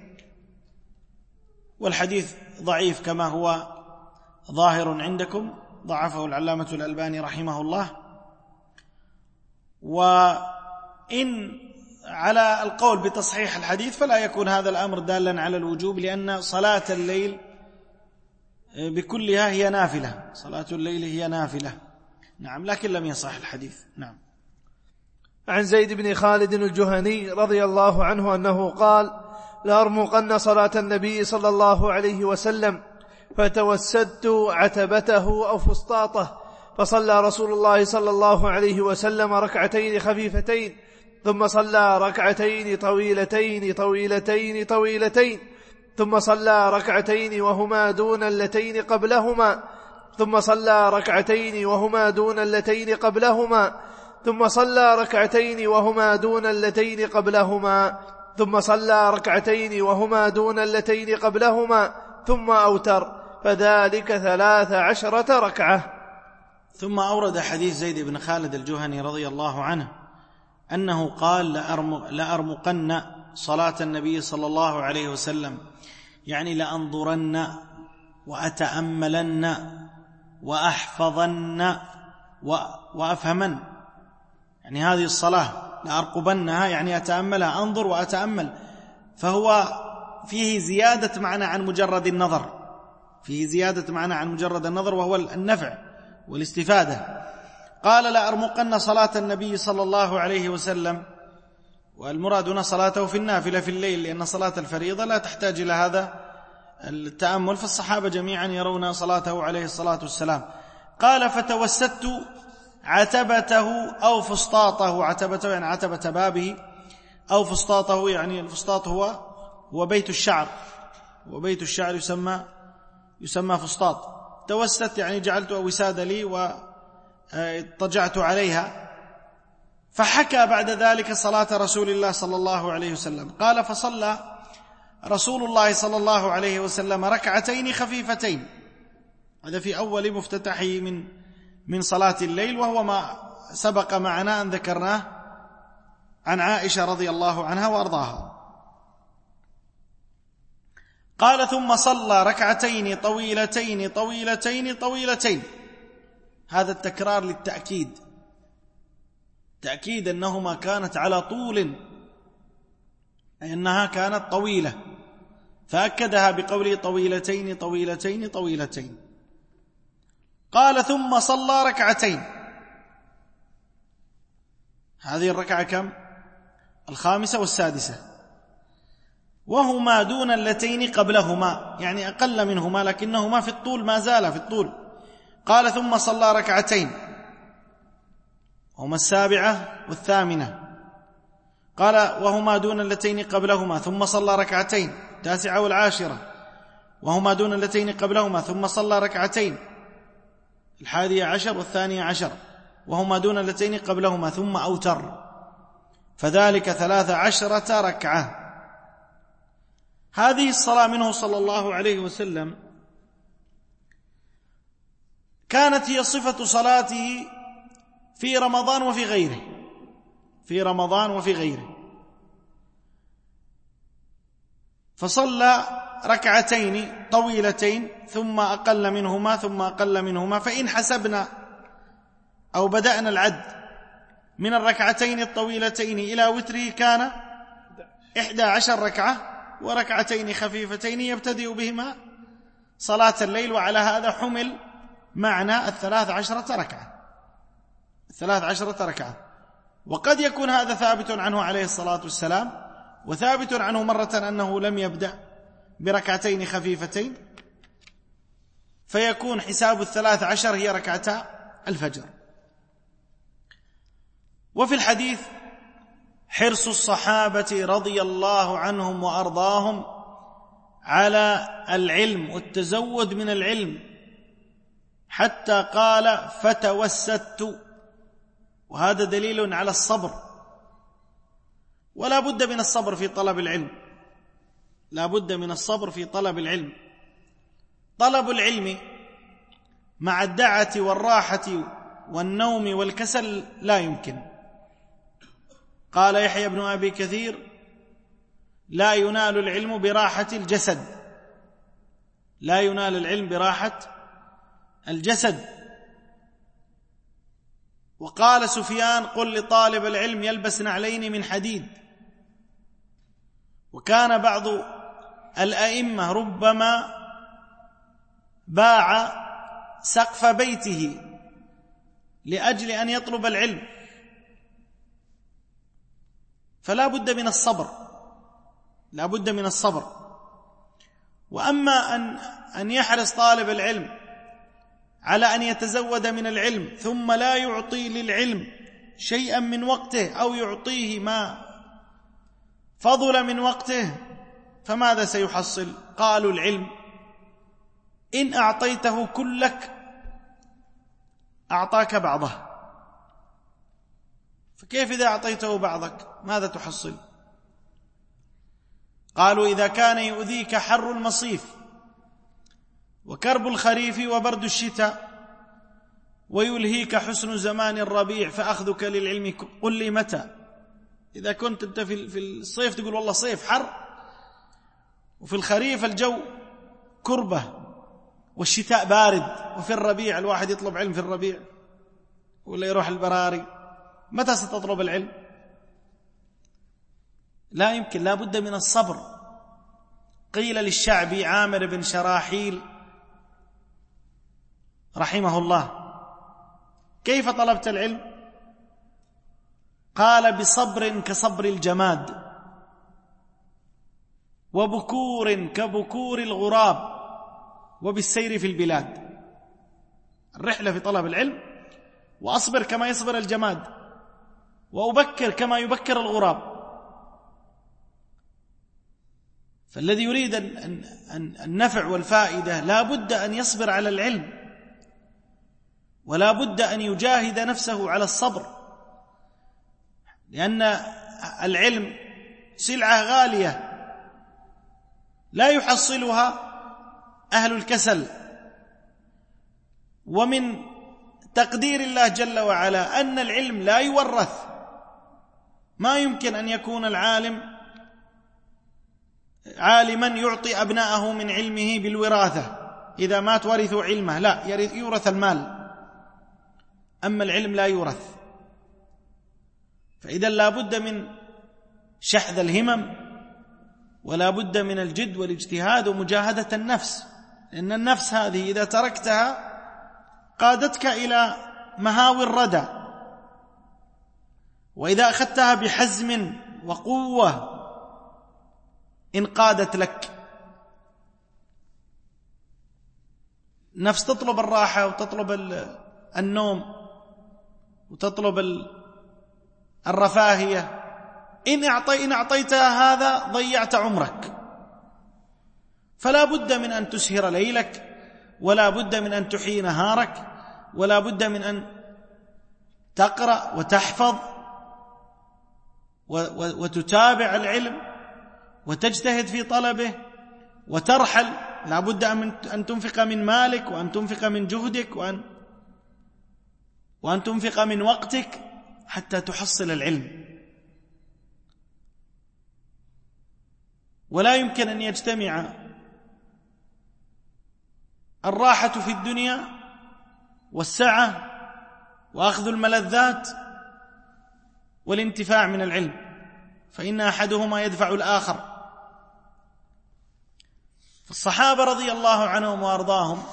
والحديث ضعيف كما هو ظاهر عندكم، ضعفه العلامة الألباني رحمه الله. وإن على القول بتصحيح الحديث فلا يكون هذا الأمر دالا على الوجوب، لأن صلاة الليل بكلها هي نافلة، صلاة الليل هي نافلة. نعم، لكن لم يصح الحديث. نعم. عن زيد بن خالد الجهني رضي الله عنه أنه قال: لأرمقن صلاة النبي صلى الله عليه وسلم فتوسدت عتبته أو فسطاطه، فصلى رسول الله صلى الله عليه وسلم ركعتين خفيفتين، ثم صلى ركعتين طويلتين طويلتين طويلتين، ثم صلى ركعتين وهما دون اللتين قبلهما، ثم صلى ركعتين وهما دون اللتين قبلهما، ثم صلى ركعتين وهما دون اللتين قبلهما، ثم صلى ركعتين وهما دون اللتين قبلهما ثم أوتر، فذلك 13 ركعة. ثم أورد حديث زيد بن خالد الجهني رضي الله عنه أنه قال: لأرمقن صلاة النبي صلى الله عليه وسلم، يعني لأنظرن وأتأملن وأحفظن وأفهمن، يعني هذه الصلاة لأرقبنها يعني أتأملها، أنظر وأتأمل، فهو فيه زيادة معنى عن مجرد النظر، فيه زيادة معنى عن مجرد النظر وهو النفع والاستفادة. قال: لأرمقن صلاة النبي صلى الله عليه وسلم، والمراد هنا صلاته في النافلة في الليل، لأن صلاة الفريضة لا تحتاج إلى هذا التأمل، فالصحابة جميعا يرون صلاته عليه الصلاة والسلام. قال: فتوسدت عتبته أو فسطاطه، عتبته يعني عتبة بابه، أو فسطاطه يعني الفسطاط هو بيت الشعر، وبيت الشعر يسمى فسطاط. توسدت يعني جعلت وساد لي واضطجعت عليها. فحكى بعد ذلك صلاة رسول الله صلى الله عليه وسلم. قال: فصلى رسول الله صلى الله عليه وسلم ركعتين خفيفتين، هذا في أول مفتتحه من صلاة الليل، وهو ما سبق معنا أن ذكرناه عن عائشة رضي الله عنها وأرضاها. قال: ثم صلى ركعتين طويلتين طويلتين طويلتين، هذا التكرار للتأكيد، تأكيد أنهما كانت على طول، أي أنها كانت طويلة، فأكدها بقوله طويلتين طويلتين طويلتين. قال: ثم صلى ركعتين، هذه الركعة كم؟ 5 والسادسة، وهما دون اللتين قبلهما، يعني أقل منهما لكنهما في الطول، ما زال في الطول. قال: ثم صلى ركعتين، هما 7 والثامنة. قال: وهما دون اللتين قبلهما، ثم صلى ركعتين 9 والعاشرة، وهما دون اللتين قبلهما، ثم صلى ركعتين 11 والثانية 10، وهما دون اللتين قبلهما، ثم أوتر، فذلك 13 ركعة. هذه الصلاة منه صلى الله عليه وسلم كانت هي صفة صلاته في رمضان وفي غيره، في رمضان وفي غيره. فصلى ركعتين طويلتين ثم أقل منهما ثم أقل منهما، فإن حسبنا أو بدأنا العد من الركعتين الطويلتين إلى وتره كان 11 ركعة، وركعتين خفيفتين يبتدئ بهما صلاة الليل، وعلى هذا حمل معنى 13 ركعة، 13 ركعة. وقد يكون هذا ثابت عنه عليه الصلاة والسلام، وثابت عنه مرة أنه لم يبدأ بركعتين خفيفتين، فيكون حساب 13 هي ركعتا الفجر. وفي الحديث حرص الصحابة رضي الله عنهم وأرضاهم على العلم والتزود من العلم، حتى قال: فتوسدت، وهذا دليل على الصبر، ولا بد من الصبر في طلب العلم، لا بد من الصبر في طلب العلم. طلب العلم مع الدعة والراحة والنوم والكسل لا يمكن. قال يحيى بن أبي كثير: لا ينال العلم براحة الجسد، لا ينال العلم براحة الجسد. وقال سفيان: قل لطالب العلم يلبس نعلين من حديد. وكان بعض الأئمة ربما باع سقف بيته لأجل أن يطلب العلم. فلا بد من الصبر، لا بد من الصبر. وأما أن يحرص طالب العلم على أن يتزود من العلم ثم لا يعطي للعلم شيئا من وقته، أو يعطيه ما فضل من وقته، فماذا سيحصل؟ قالوا: العلم إن أعطيته كلك أعطاك بعضه، فكيف إذا أعطيته بعضك ماذا تحصل؟ قالوا: إذا كان يؤذيك حر المصيف وكرب الخريف وبرد الشتاء ويلهيك حسن زمان الربيع فأخذك للعلم قل لي متى. إذا كنت أنت في الصيف تقول والله صيف حر، وفي الخريف الجو كربة والشتاء بارد، وفي الربيع الواحد يطلب علم في الربيع ولا يروح البراري، متى ستطلب العلم؟ لا يمكن، لا بد من الصبر. قيل للشعبي عامر بن شراحيل رحمه الله: كيف طلبت العلم؟ قال: بصبر كصبر الجماد، وبكور كبكور الغراب، وبالسير في البلاد. الرحلة في طلب العلم، وأصبر كما يصبر الجماد، وأبكر كما يبكر الغراب. فالذي يريد النفع والفائدة لا بد أن يصبر على العلم، ولا بد أن يجاهد نفسه على الصبر، لأن العلم سلعة غالية لا يحصلها أهل الكسل. ومن تقدير الله جل وعلا أن العلم لا يورث. ما يمكن أن يكون العالم عالما يعطي أبناءه من علمه بالوراثة، إذا مات ورثوا علمه، لا، يورث المال. أما العلم لا يورث. فإذا لا بد من شحذ الهمم، ولا بد من الجد والاجتهاد ومجاهدة النفس، لأن النفس هذه إذا تركتها قادتك إلى مهاوي الردى، وإذا أخذتها بحزم وقوة انقادت لك. نفس تطلب الراحة وتطلب النوم وتطلب الرفاهية. إن أعطيتها هذا ضيعت عمرك. فلا بد من أن تسهر ليلك، ولا بد من أن تحيي نهارك، ولا بد من أن تقرأ وتحفظ وتتابع العلم وتجتهد في طلبه وترحل. لا بد أن تنفق من مالك، وأن تنفق من جهدك، وأن تنفق من وقتك حتى تحصل العلم. ولا يمكن أن يجتمع الراحة في الدنيا والسعة وأخذ الملذات والانتفاع من العلم، فإن أحدهما يدفع الآخر. فالصحابة رضي الله عنهم وأرضاهم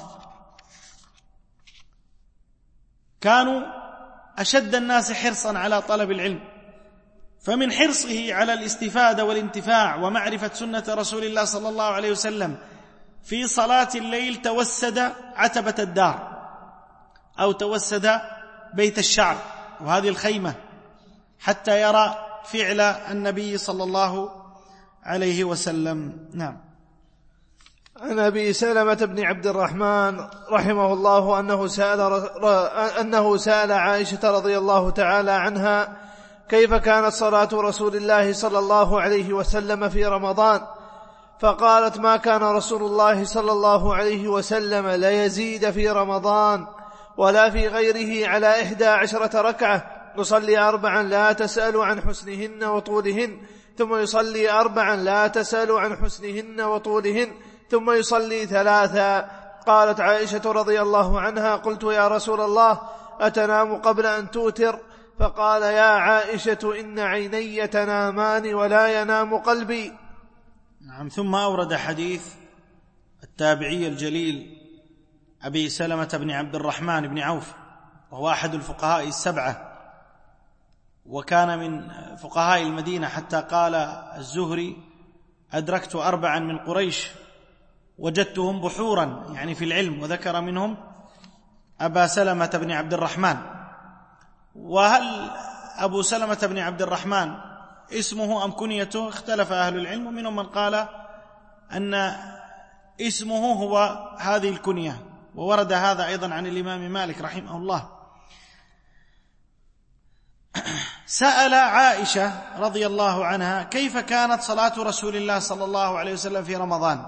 كانوا أشد الناس حرصا على طلب العلم، فمن حرصه على الاستفادة والانتفاع ومعرفة سنة رسول الله صلى الله عليه وسلم في صلاة الليل توسد عتبة الدار، أو توسد بيت الشعر وهذه الخيمة، حتى يرى فعل النبي صلى الله عليه وسلم. نعم. عن أبي سلمة بن عبد الرحمن رحمه الله أنه سأل عائشة رضي الله تعالى عنها: كيف كانت صلاة رسول الله صلى الله عليه وسلم في رمضان؟ فقالت: ما كان رسول الله صلى الله عليه وسلم ليزيد في رمضان ولا في غيره على 11 ركعة، يصلي 4 لا تسأل عن حسنهن وطولهن، ثم يصلي 4 لا تسأل عن حسنهن وطولهن، ثم يصلي 3. قالت عائشة رضي الله عنها: قلت يا رسول الله أتنام قبل أن توتر؟ فقال: يا عائشة إن عيني تنامان ولا ينام قلبي. نعم. ثم أورد حديث التابعي الجليل أبي سلمة بن عبد الرحمن بن عوف، وهو أحد الفقهاء السبعة، وكان من فقهاء المدينة، حتى قال الزهري: أدركت 4 من قريش وجدتهم بحورا، يعني في العلم، وذكر منهم أبا سلمة بن عبد الرحمن. وهل أبو سلمة بن عبد الرحمن اسمه أم كنيته؟ اختلف أهل العلم، ومنهم من قال أن اسمه هو هذه الكنية، وورد هذا أيضا عن الإمام مالك رحمه الله. سأل عائشة رضي الله عنها كيف كانت صلاة رسول الله صلى الله عليه وسلم في رمضان.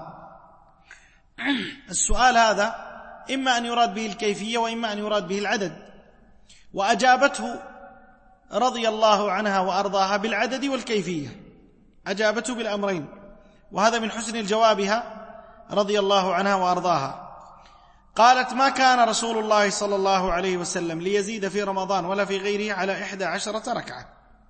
السؤال هذا إما أن يراد به الكيفية وإما أن يراد به العدد، وأجابته رضي الله عنها وأرضاها بالعدد والكيفية، أجابته بالأمرين، وهذا من حسن الجوابها رضي الله عنها وأرضاها. قالت: ما كان رسول الله صلى الله عليه وسلم ليزيد في رمضان ولا في غيره على 11 ركعة،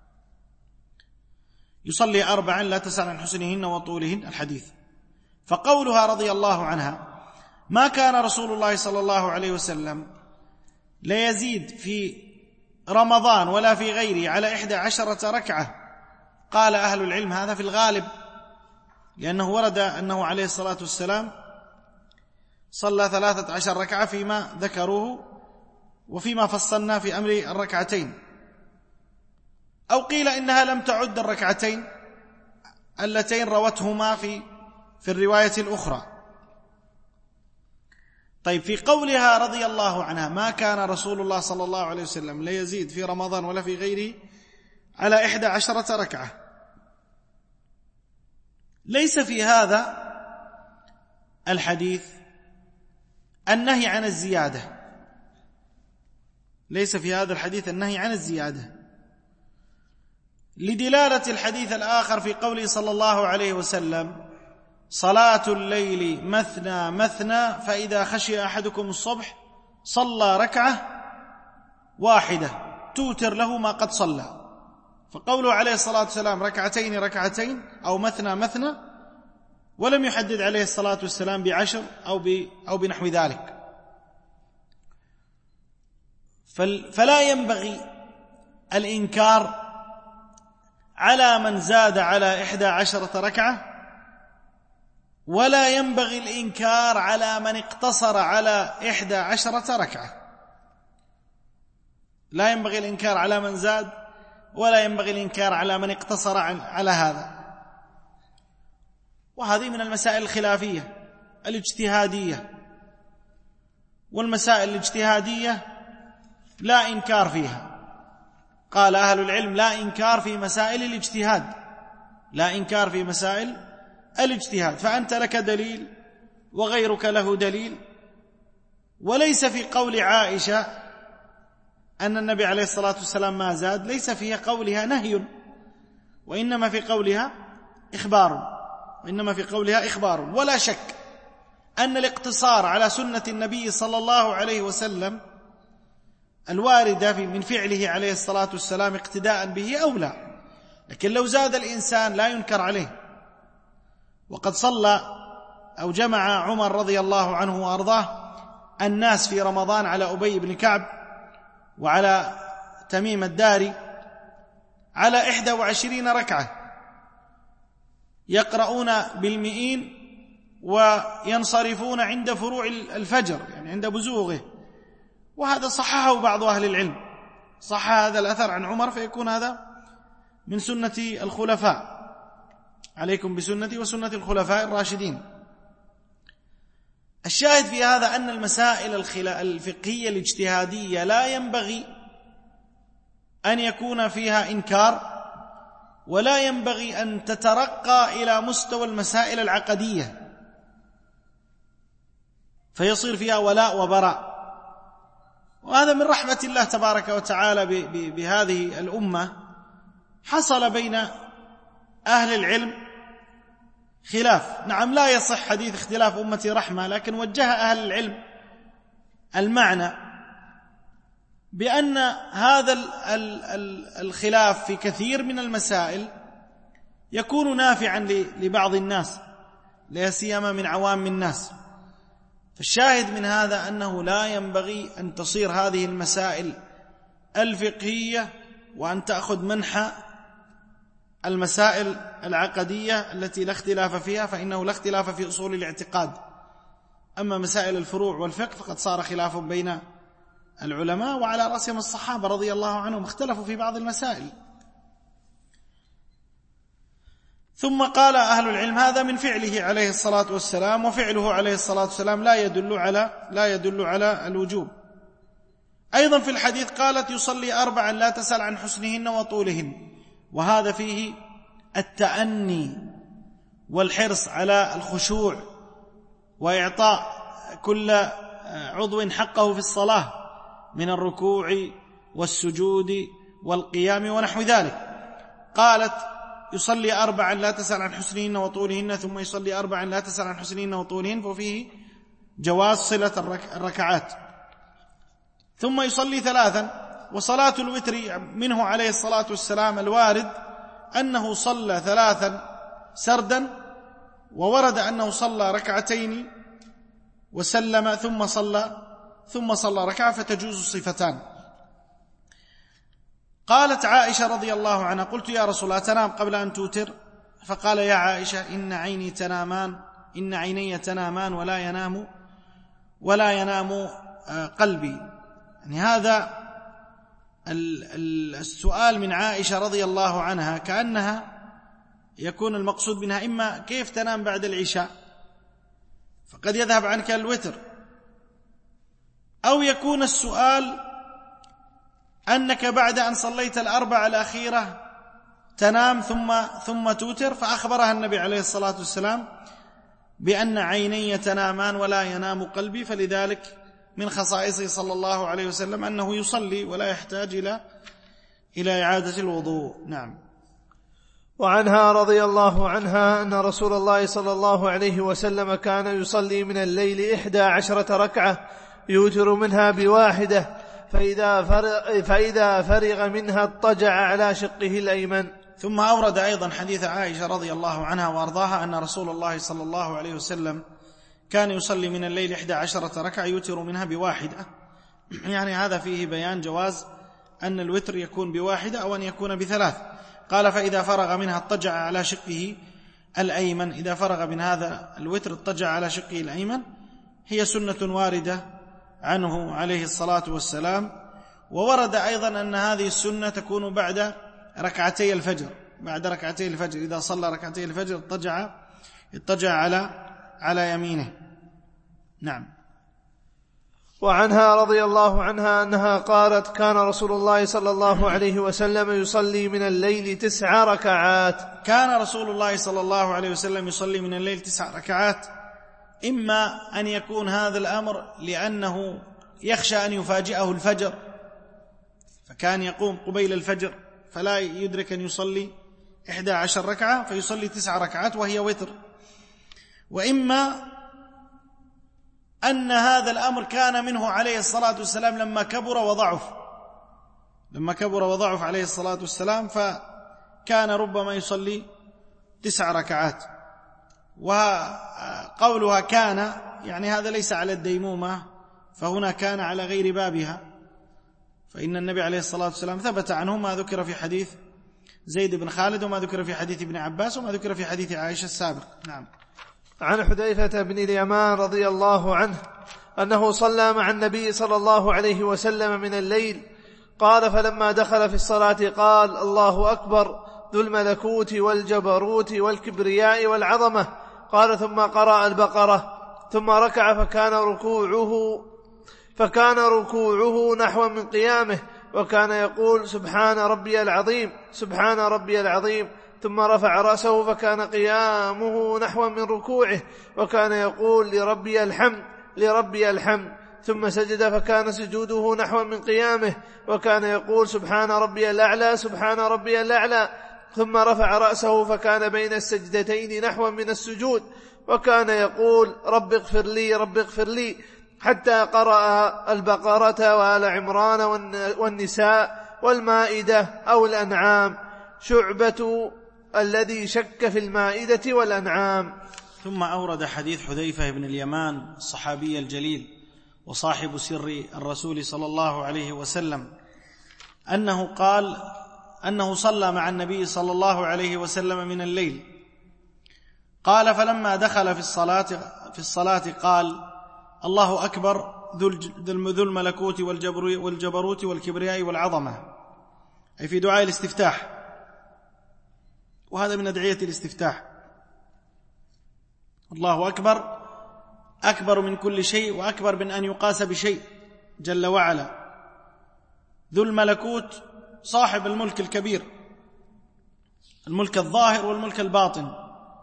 يصلي 4 لا تسأل عن حسنهن وطولهن، الحديث. فقولها رضي الله عنها ما كان رسول الله صلى الله عليه وسلم ليزيد في رمضان ولا في غيره على 11 ركعة، قال أهل العلم هذا في الغالب، لأنه ورد أنه عليه الصلاة والسلام صلى 13 ركعة فيما ذكروه وفيما فصلنا في أمر الركعتين، أو قيل إنها لم تعد الركعتين اللتين روتهما في الرواية الأخرى. طيب، في قولها رضي الله عنها ما كان رسول الله صلى الله عليه وسلم لا يزيد في رمضان ولا في غيره على 11 ركعة، ليس في هذا الحديث النهي عن الزيادة، ليس في هذا الحديث النهي عن الزيادة، لدلالة الحديث الآخر في قوله صلى الله عليه وسلم صلاة الليل مثنى مثنى فإذا خشي أحدكم الصبح صلى ركعة واحدة توتر له ما قد صلى. فقوله عليه الصلاة والسلام ركعتين ركعتين أو مثنى مثنى، ولم يحدد عليه الصلاة والسلام ب10 أو بنحو ذلك. فلا ينبغي الإنكار على من زاد على 11 ركعة، ولا ينبغي الإنكار على من اقتصر على 11 ركعة. لا ينبغي الإنكار على من زاد، ولا ينبغي الإنكار على من اقتصر على هذا. وهذه من المسائل الخلافية الاجتهادية، والمسائل الاجتهادية لا إنكار فيها. قال أهل العلم لا إنكار في مسائل الاجتهاد، لا إنكار في مسائل الاجتهاد، فأنت لك دليل وغيرك له دليل. وليس في قول عائشة أن النبي عليه الصلاة والسلام ما زاد، ليس في قولها نهي، وإنما في قولها إخبار. ولا شك أن الاقتصار على سنة النبي صلى الله عليه وسلم الواردة من فعله عليه الصلاة والسلام اقتداء به أولى، لكن لو زاد الإنسان لا ينكر عليه. وقد صلى أو جمع عمر رضي الله عنه وأرضاه الناس في رمضان على أبي بن كعب وعلى تميم الداري على 21 ركعة يقرؤون بال100 وينصرفون عند فروع الفجر، يعني عند بزوغه. وهذا صححه بعض أهل العلم، صح هذا الأثر عن عمر، فيكون هذا من سنة الخلفاء. عليكم بسنتي وسنة الخلفاء الراشدين. الشاهد في هذا أن المسائل الفقهية الاجتهادية لا ينبغي أن يكون فيها إنكار، ولا ينبغي أن تترقى إلى مستوى المسائل العقدية فيصير فيها ولاء وبراء. وهذا من رحمة الله تبارك وتعالى بهذه الأمة. حصل بين أهل العلم خلاف، نعم لا يصح حديث اختلاف أمتي رحمة، لكن وجه أهل العلم المعنى بأن هذا الخلاف في كثير من المسائل يكون نافعا لبعض الناس، لا سيما من عوام الناس. فالشاهد من هذا أنه لا ينبغي أن تصير هذه المسائل الفقهية وأن تأخذ منحى المسائل العقدية التي لا اختلاف فيها، فإنه لا اختلاف في أصول الاعتقاد. أما مسائل الفروع والفقه فقد صار خلاف بين العلماء، وعلى رأسهم الصحابة رضي الله عنهم اختلفوا في بعض المسائل. ثم قال أهل العلم هذا من فعله عليه الصلاة والسلام، وفعله عليه الصلاة والسلام لا يدل على الوجوب. أيضا في الحديث قالت يصلي 4 لا تسأل عن حسنهن وطولهن، وهذا فيه التأني والحرص على الخشوع وإعطاء كل عضو حقه في الصلاة من الركوع والسجود والقيام ونحو ذلك. قالت يصلي 4 لا تسأل عن حسنهن وطولهن، ثم يصلي 4 لا تسأل عن حسنهن وطولهن، ففيه جواز صلة الركعات. ثم يصلي 3. وصلاة الوتر منه عليه الصلاة والسلام الوارد أنه صلى 3 سردا، وورد أنه صلى 2 وسلم ثم صلى ركعة، فتجوز الصفتان. قالت عائشة رضي الله عنها: قلت يا رسول الله تنام قبل أن توتر؟ فقال: يا عائشة إن عيني تنامان ولا ينام قلبي. يعني هذا السؤال من عائشة رضي الله عنها كأنها يكون المقصود منها إما كيف تنام بعد العشاء فقد يذهب عنك الوتر، أو يكون السؤال أنك بعد أن صليت 4 الأخيرة تنام ثم توتر، فأخبرها النبي عليه الصلاة والسلام بأن عيني تنامان ولا ينام قلبي، فلذلك من خصائصه صلى الله عليه وسلم أنه يصلي ولا يحتاج إلى إعادة الوضوء. نعم. وعنها رضي الله عنها أن رسول الله صلى الله عليه وسلم كان يصلي من الليل 11 ركعة يوتر منها ب1، فإذا فرغ منها اضطجع على شقه الأيمن. ثم أورد أيضا حديث عائشة رضي الله عنها وأرضاها أن رسول الله صلى الله عليه وسلم كان يصلي من الليل 11 ركعة يوتر منها ب1. يعني هذا فيه بيان جواز أن الوتر يكون ب1 أو أن يكون ب3. قال: فإذا فرغ منها اضطجع على شقه الأيمن. إذا فرغ من هذا الوتر اضطجع على شقه الأيمن، هي سنة واردة عنه عليه الصلاة والسلام. وورد أيضا أن هذه السنة تكون بعد ركعتي الفجر. إذا صلى ركعتي الفجر اضطجع على يمينه. نعم. وعنها رضي الله عنها أنها قالت: كان رسول الله صلى الله عليه وسلم يصلي من الليل 9 ركعات. كان رسول الله صلى الله عليه وسلم يصلي من الليل 9 ركعات، إما أن يكون هذا الأمر لأنه يخشى أن يفاجئه الفجر، فكان يقوم قبيل الفجر فلا يدرك أن يصلي 11 ركعة فيصلي 9 ركعات وهي وتر، وإما أن هذا الأمر كان منه عليه الصلاة والسلام لما كبر وضعف عليه الصلاة والسلام، فكان ربما يصلي 9 ركعات. وقولها كان يعني هذا ليس على الديمومة، فهنا كان على غير بابها، فإن النبي عليه الصلاة والسلام ثبت عنه ما ذكر في حديث زيد بن خالد، وما ذكر في حديث ابن عباس، وما ذكر في حديث عائشة السابق. نعم. عن حذيفة بن اليمان رضي الله عنه أنه صلى مع النبي صلى الله عليه وسلم من الليل، قال: فلما دخل في الصلاة قال: الله أكبر ذو الملكوت والجبروت والكبرياء والعظمة. قال: ثم قرأ البقرة، ثم ركع فكان ركوعه نحو من قيامه، وكان يقول: سبحان ربي العظيم سبحان ربي العظيم. ثم رفع رأسه فكان قيامه نحو من ركوعه، وكان يقول: لربي الحمد لربي الحمد. ثم سجد فكان سجوده نحو من قيامه، وكان يقول: سبحان ربي الأعلى سبحان ربي الأعلى. ثم رفع رأسه فكان بين السجدتين نحو من السجود، وكان يقول: رب اغفر لي رب اغفر لي، حتى قرأ البقرة وآل عمران والنساء والمائدة أو الأنعام. شعبة الذي شك في المائدة والأنعام. ثم أورد حديث حذيفة بن اليمان الصحابي الجليل وصاحب سر الرسول صلى الله عليه وسلم أنه قال أنه صلى مع النبي صلى الله عليه وسلم من الليل. قال: فلما دخل في الصلاة قال: الله أكبر ذو الملكوت والجبروت والكبرياء والعظمة، أي في دعاء الاستفتاح، وهذا من أدعية الاستفتاح. الله أكبر أكبر من كل شيء، وأكبر من أن يقاس بشيء جل وعلا، ذو الملكوت صاحب الملك الكبير، الملك الظاهر والملك الباطن،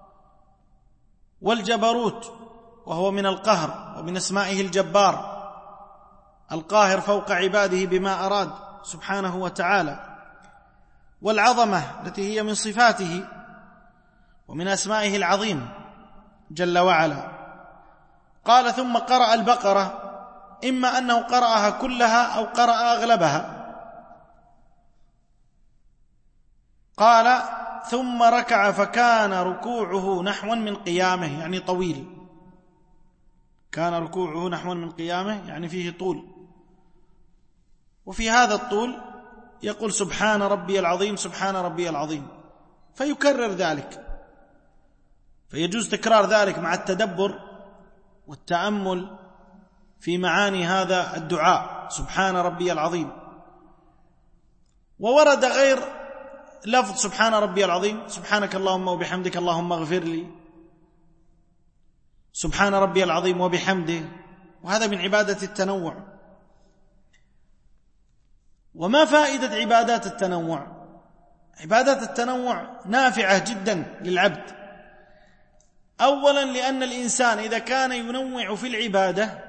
والجبروت وهو من القهر، ومن اسمائه الجبار القاهر فوق عباده بما أراد سبحانه وتعالى، والعظمة التي هي من صفاته ومن أسمائه العظيم جل وعلا. قال ثم قرأ البقرة، إما أنه قرأها كلها أو قرأ أغلبها. قال ثم ركع فكان ركوعه نحوا من قيامه، يعني طويل، كان ركوعه نحوا من قيامه يعني فيه طول، وفي هذا الطول يقول سبحان ربي العظيم سبحان ربي العظيم، فيكرر ذلك، فيجوز تكرار ذلك مع التدبر والتأمل في معاني هذا الدعاء سبحان ربي العظيم. وورد غير لفظ سبحان ربي العظيم سبحانك اللهم وبحمدك اللهم اغفر لي، سبحان ربي العظيم وبحمده، وهذا من عبادة التنوع. وما فائدة عبادات التنوع؟ عبادات التنوع نافعة جدا للعبد. أولا لأن الإنسان إذا كان ينوع في العبادة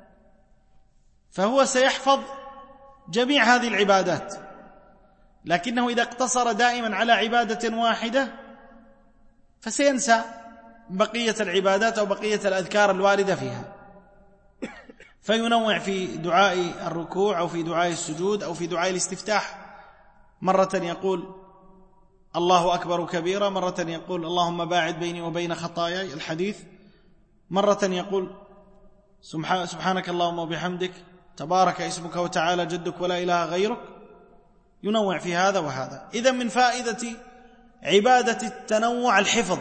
فهو سيحفظ جميع هذه العبادات، لكنه إذا اقتصر دائما على عبادة واحدة فسينسى بقية العبادات أو بقية الأذكار الواردة فيها، فينوع في دعاء الركوع أو في دعاء السجود أو في دعاء الاستفتاح، مرة يقول الله أكبر كبيرا، مرة يقول اللهم باعد بيني وبين خطاياي الحديث، مرة يقول سبحانك اللهم وبحمدك تبارك اسمك وتعالى جدك ولا إله غيرك، ينوع في هذا وهذا. إذن من فائدة عبادة التنوع الحفظ،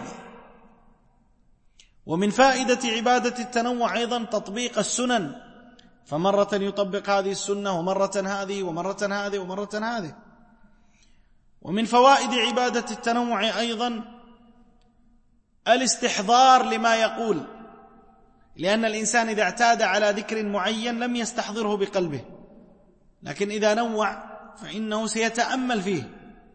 ومن فائدة عبادة التنوع أيضا تطبيق السنن، فمرة يطبق هذه السنة ومرة هذه ومرة هذه ومرة هذه. ومن فوائد عبادة التنوع أيضا الاستحضار لما يقول، لأن الإنسان إذا اعتاد على ذكر معين لم يستحضره بقلبه، لكن إذا نوع فإنه سيتأمل فيه.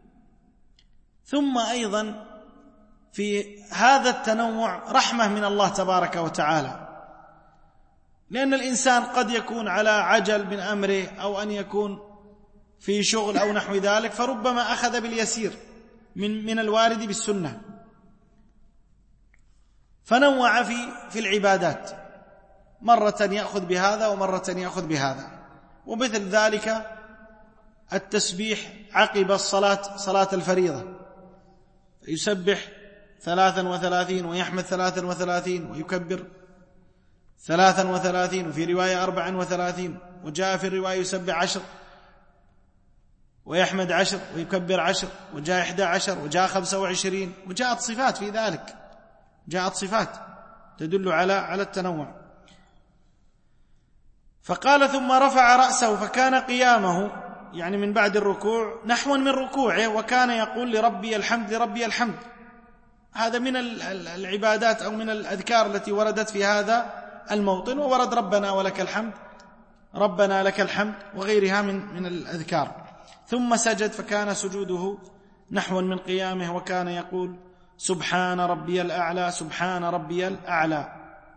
ثم أيضا في هذا التنوع رحمة من الله تبارك وتعالى، لأن الإنسان قد يكون على عجل من أمره أو أن يكون في شغل أو نحو ذلك، فربما أخذ باليسير من الوارد بالسنة، فنوع في العبادات، مرة يأخذ بهذا ومرة يأخذ بهذا. ومثل ذلك التسبيح عقب الصلاة، صلاة الفريضة، يسبح 33 ويحمد 33 ويكبر 33، وفي رواية 34، وجاء في الرواية يسبح 10 ويحمد 10 ويكبر 10، وجاء 11 وجاء 25، وجاءت صفات في ذلك، جاءت صفات تدل على التنوع. فقال ثم رفع رأسه فكان قيامه يعني من بعد الركوع نحوا من ركوعه، وكان يقول لربي الحمد لربي الحمد. هذا من العبادات أو من الأذكار التي وردت في هذا الموطن، وورد ربنا ولك الحمد، ربنا لك الحمد، وغيرها من الأذكار. ثم سجد فكان سجوده نحوا من قيامه، وكان يقول سبحان ربي الأعلى سبحان ربي الأعلى،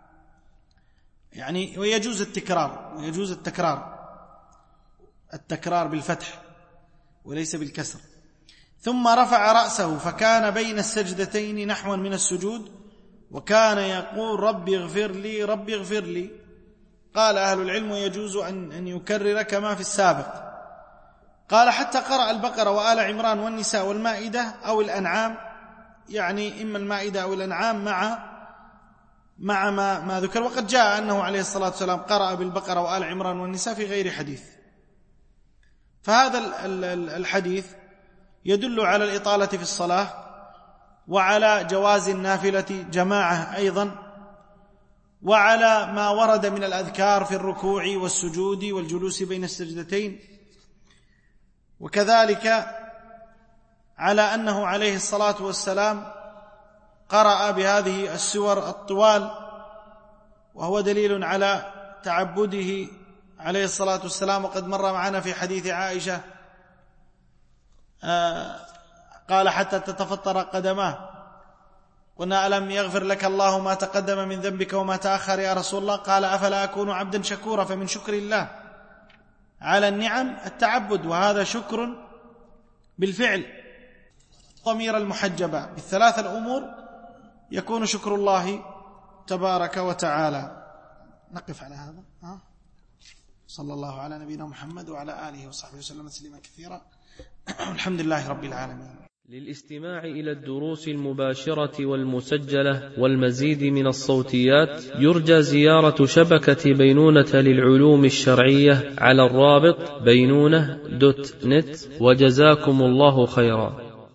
يعني ويجوز التكرار، ويجوز التكرار بالفتح وليس بالكسر. ثم رفع رأسه فكان بين السجدتين نحوا من السجود، وكان يقول ربي اغفر لي ربي اغفر لي. قال أهل العلم يجوز أن يكرر كما في السابق. قال حتى قرأ البقرة وآل عمران والنساء والمائدة أو الأنعام، يعني إما المائدة أو الأنعام مع ما ذكر. وقد جاء أنه عليه الصلاة والسلام قرأ بالبقرة وآل عمران والنساء في غير حديث. فهذا الحديث يدل على الإطالة في الصلاة، وعلى جواز النافلة جماعة أيضا، وعلى ما ورد من الأذكار في الركوع والسجود والجلوس بين السجدتين، وكذلك على أنه عليه الصلاة والسلام قرأ بهذه السور الطوال، وهو دليل على تعبده عليه الصلاة والسلام، وقد مر معنا في حديث عائشة قال حتى تتفطر قدماه. قلنا ألم يغفر لك الله ما تقدم من ذنبك وما تأخر يا رسول الله؟ قال أفلا أكون عبدا شكورا. فمن شكر الله على النعم التعبد، وهذا شكر بالفعل. ضمير المحجبة بالثلاث الأمور يكون شكر الله تبارك وتعالى. نقف على هذا. صلى الله على نبينا محمد وعلى آله وصحبه وسلم تسليما كثيرا. الحمد لله رب العالمين. للاستماع إلى الدروس المباشرة والمسجلة والمزيد من الصوتيات يرجى زيارة شبكة بينونة للعلوم الشرعية على الرابط بينونة.net. وجزاكم الله خيرا.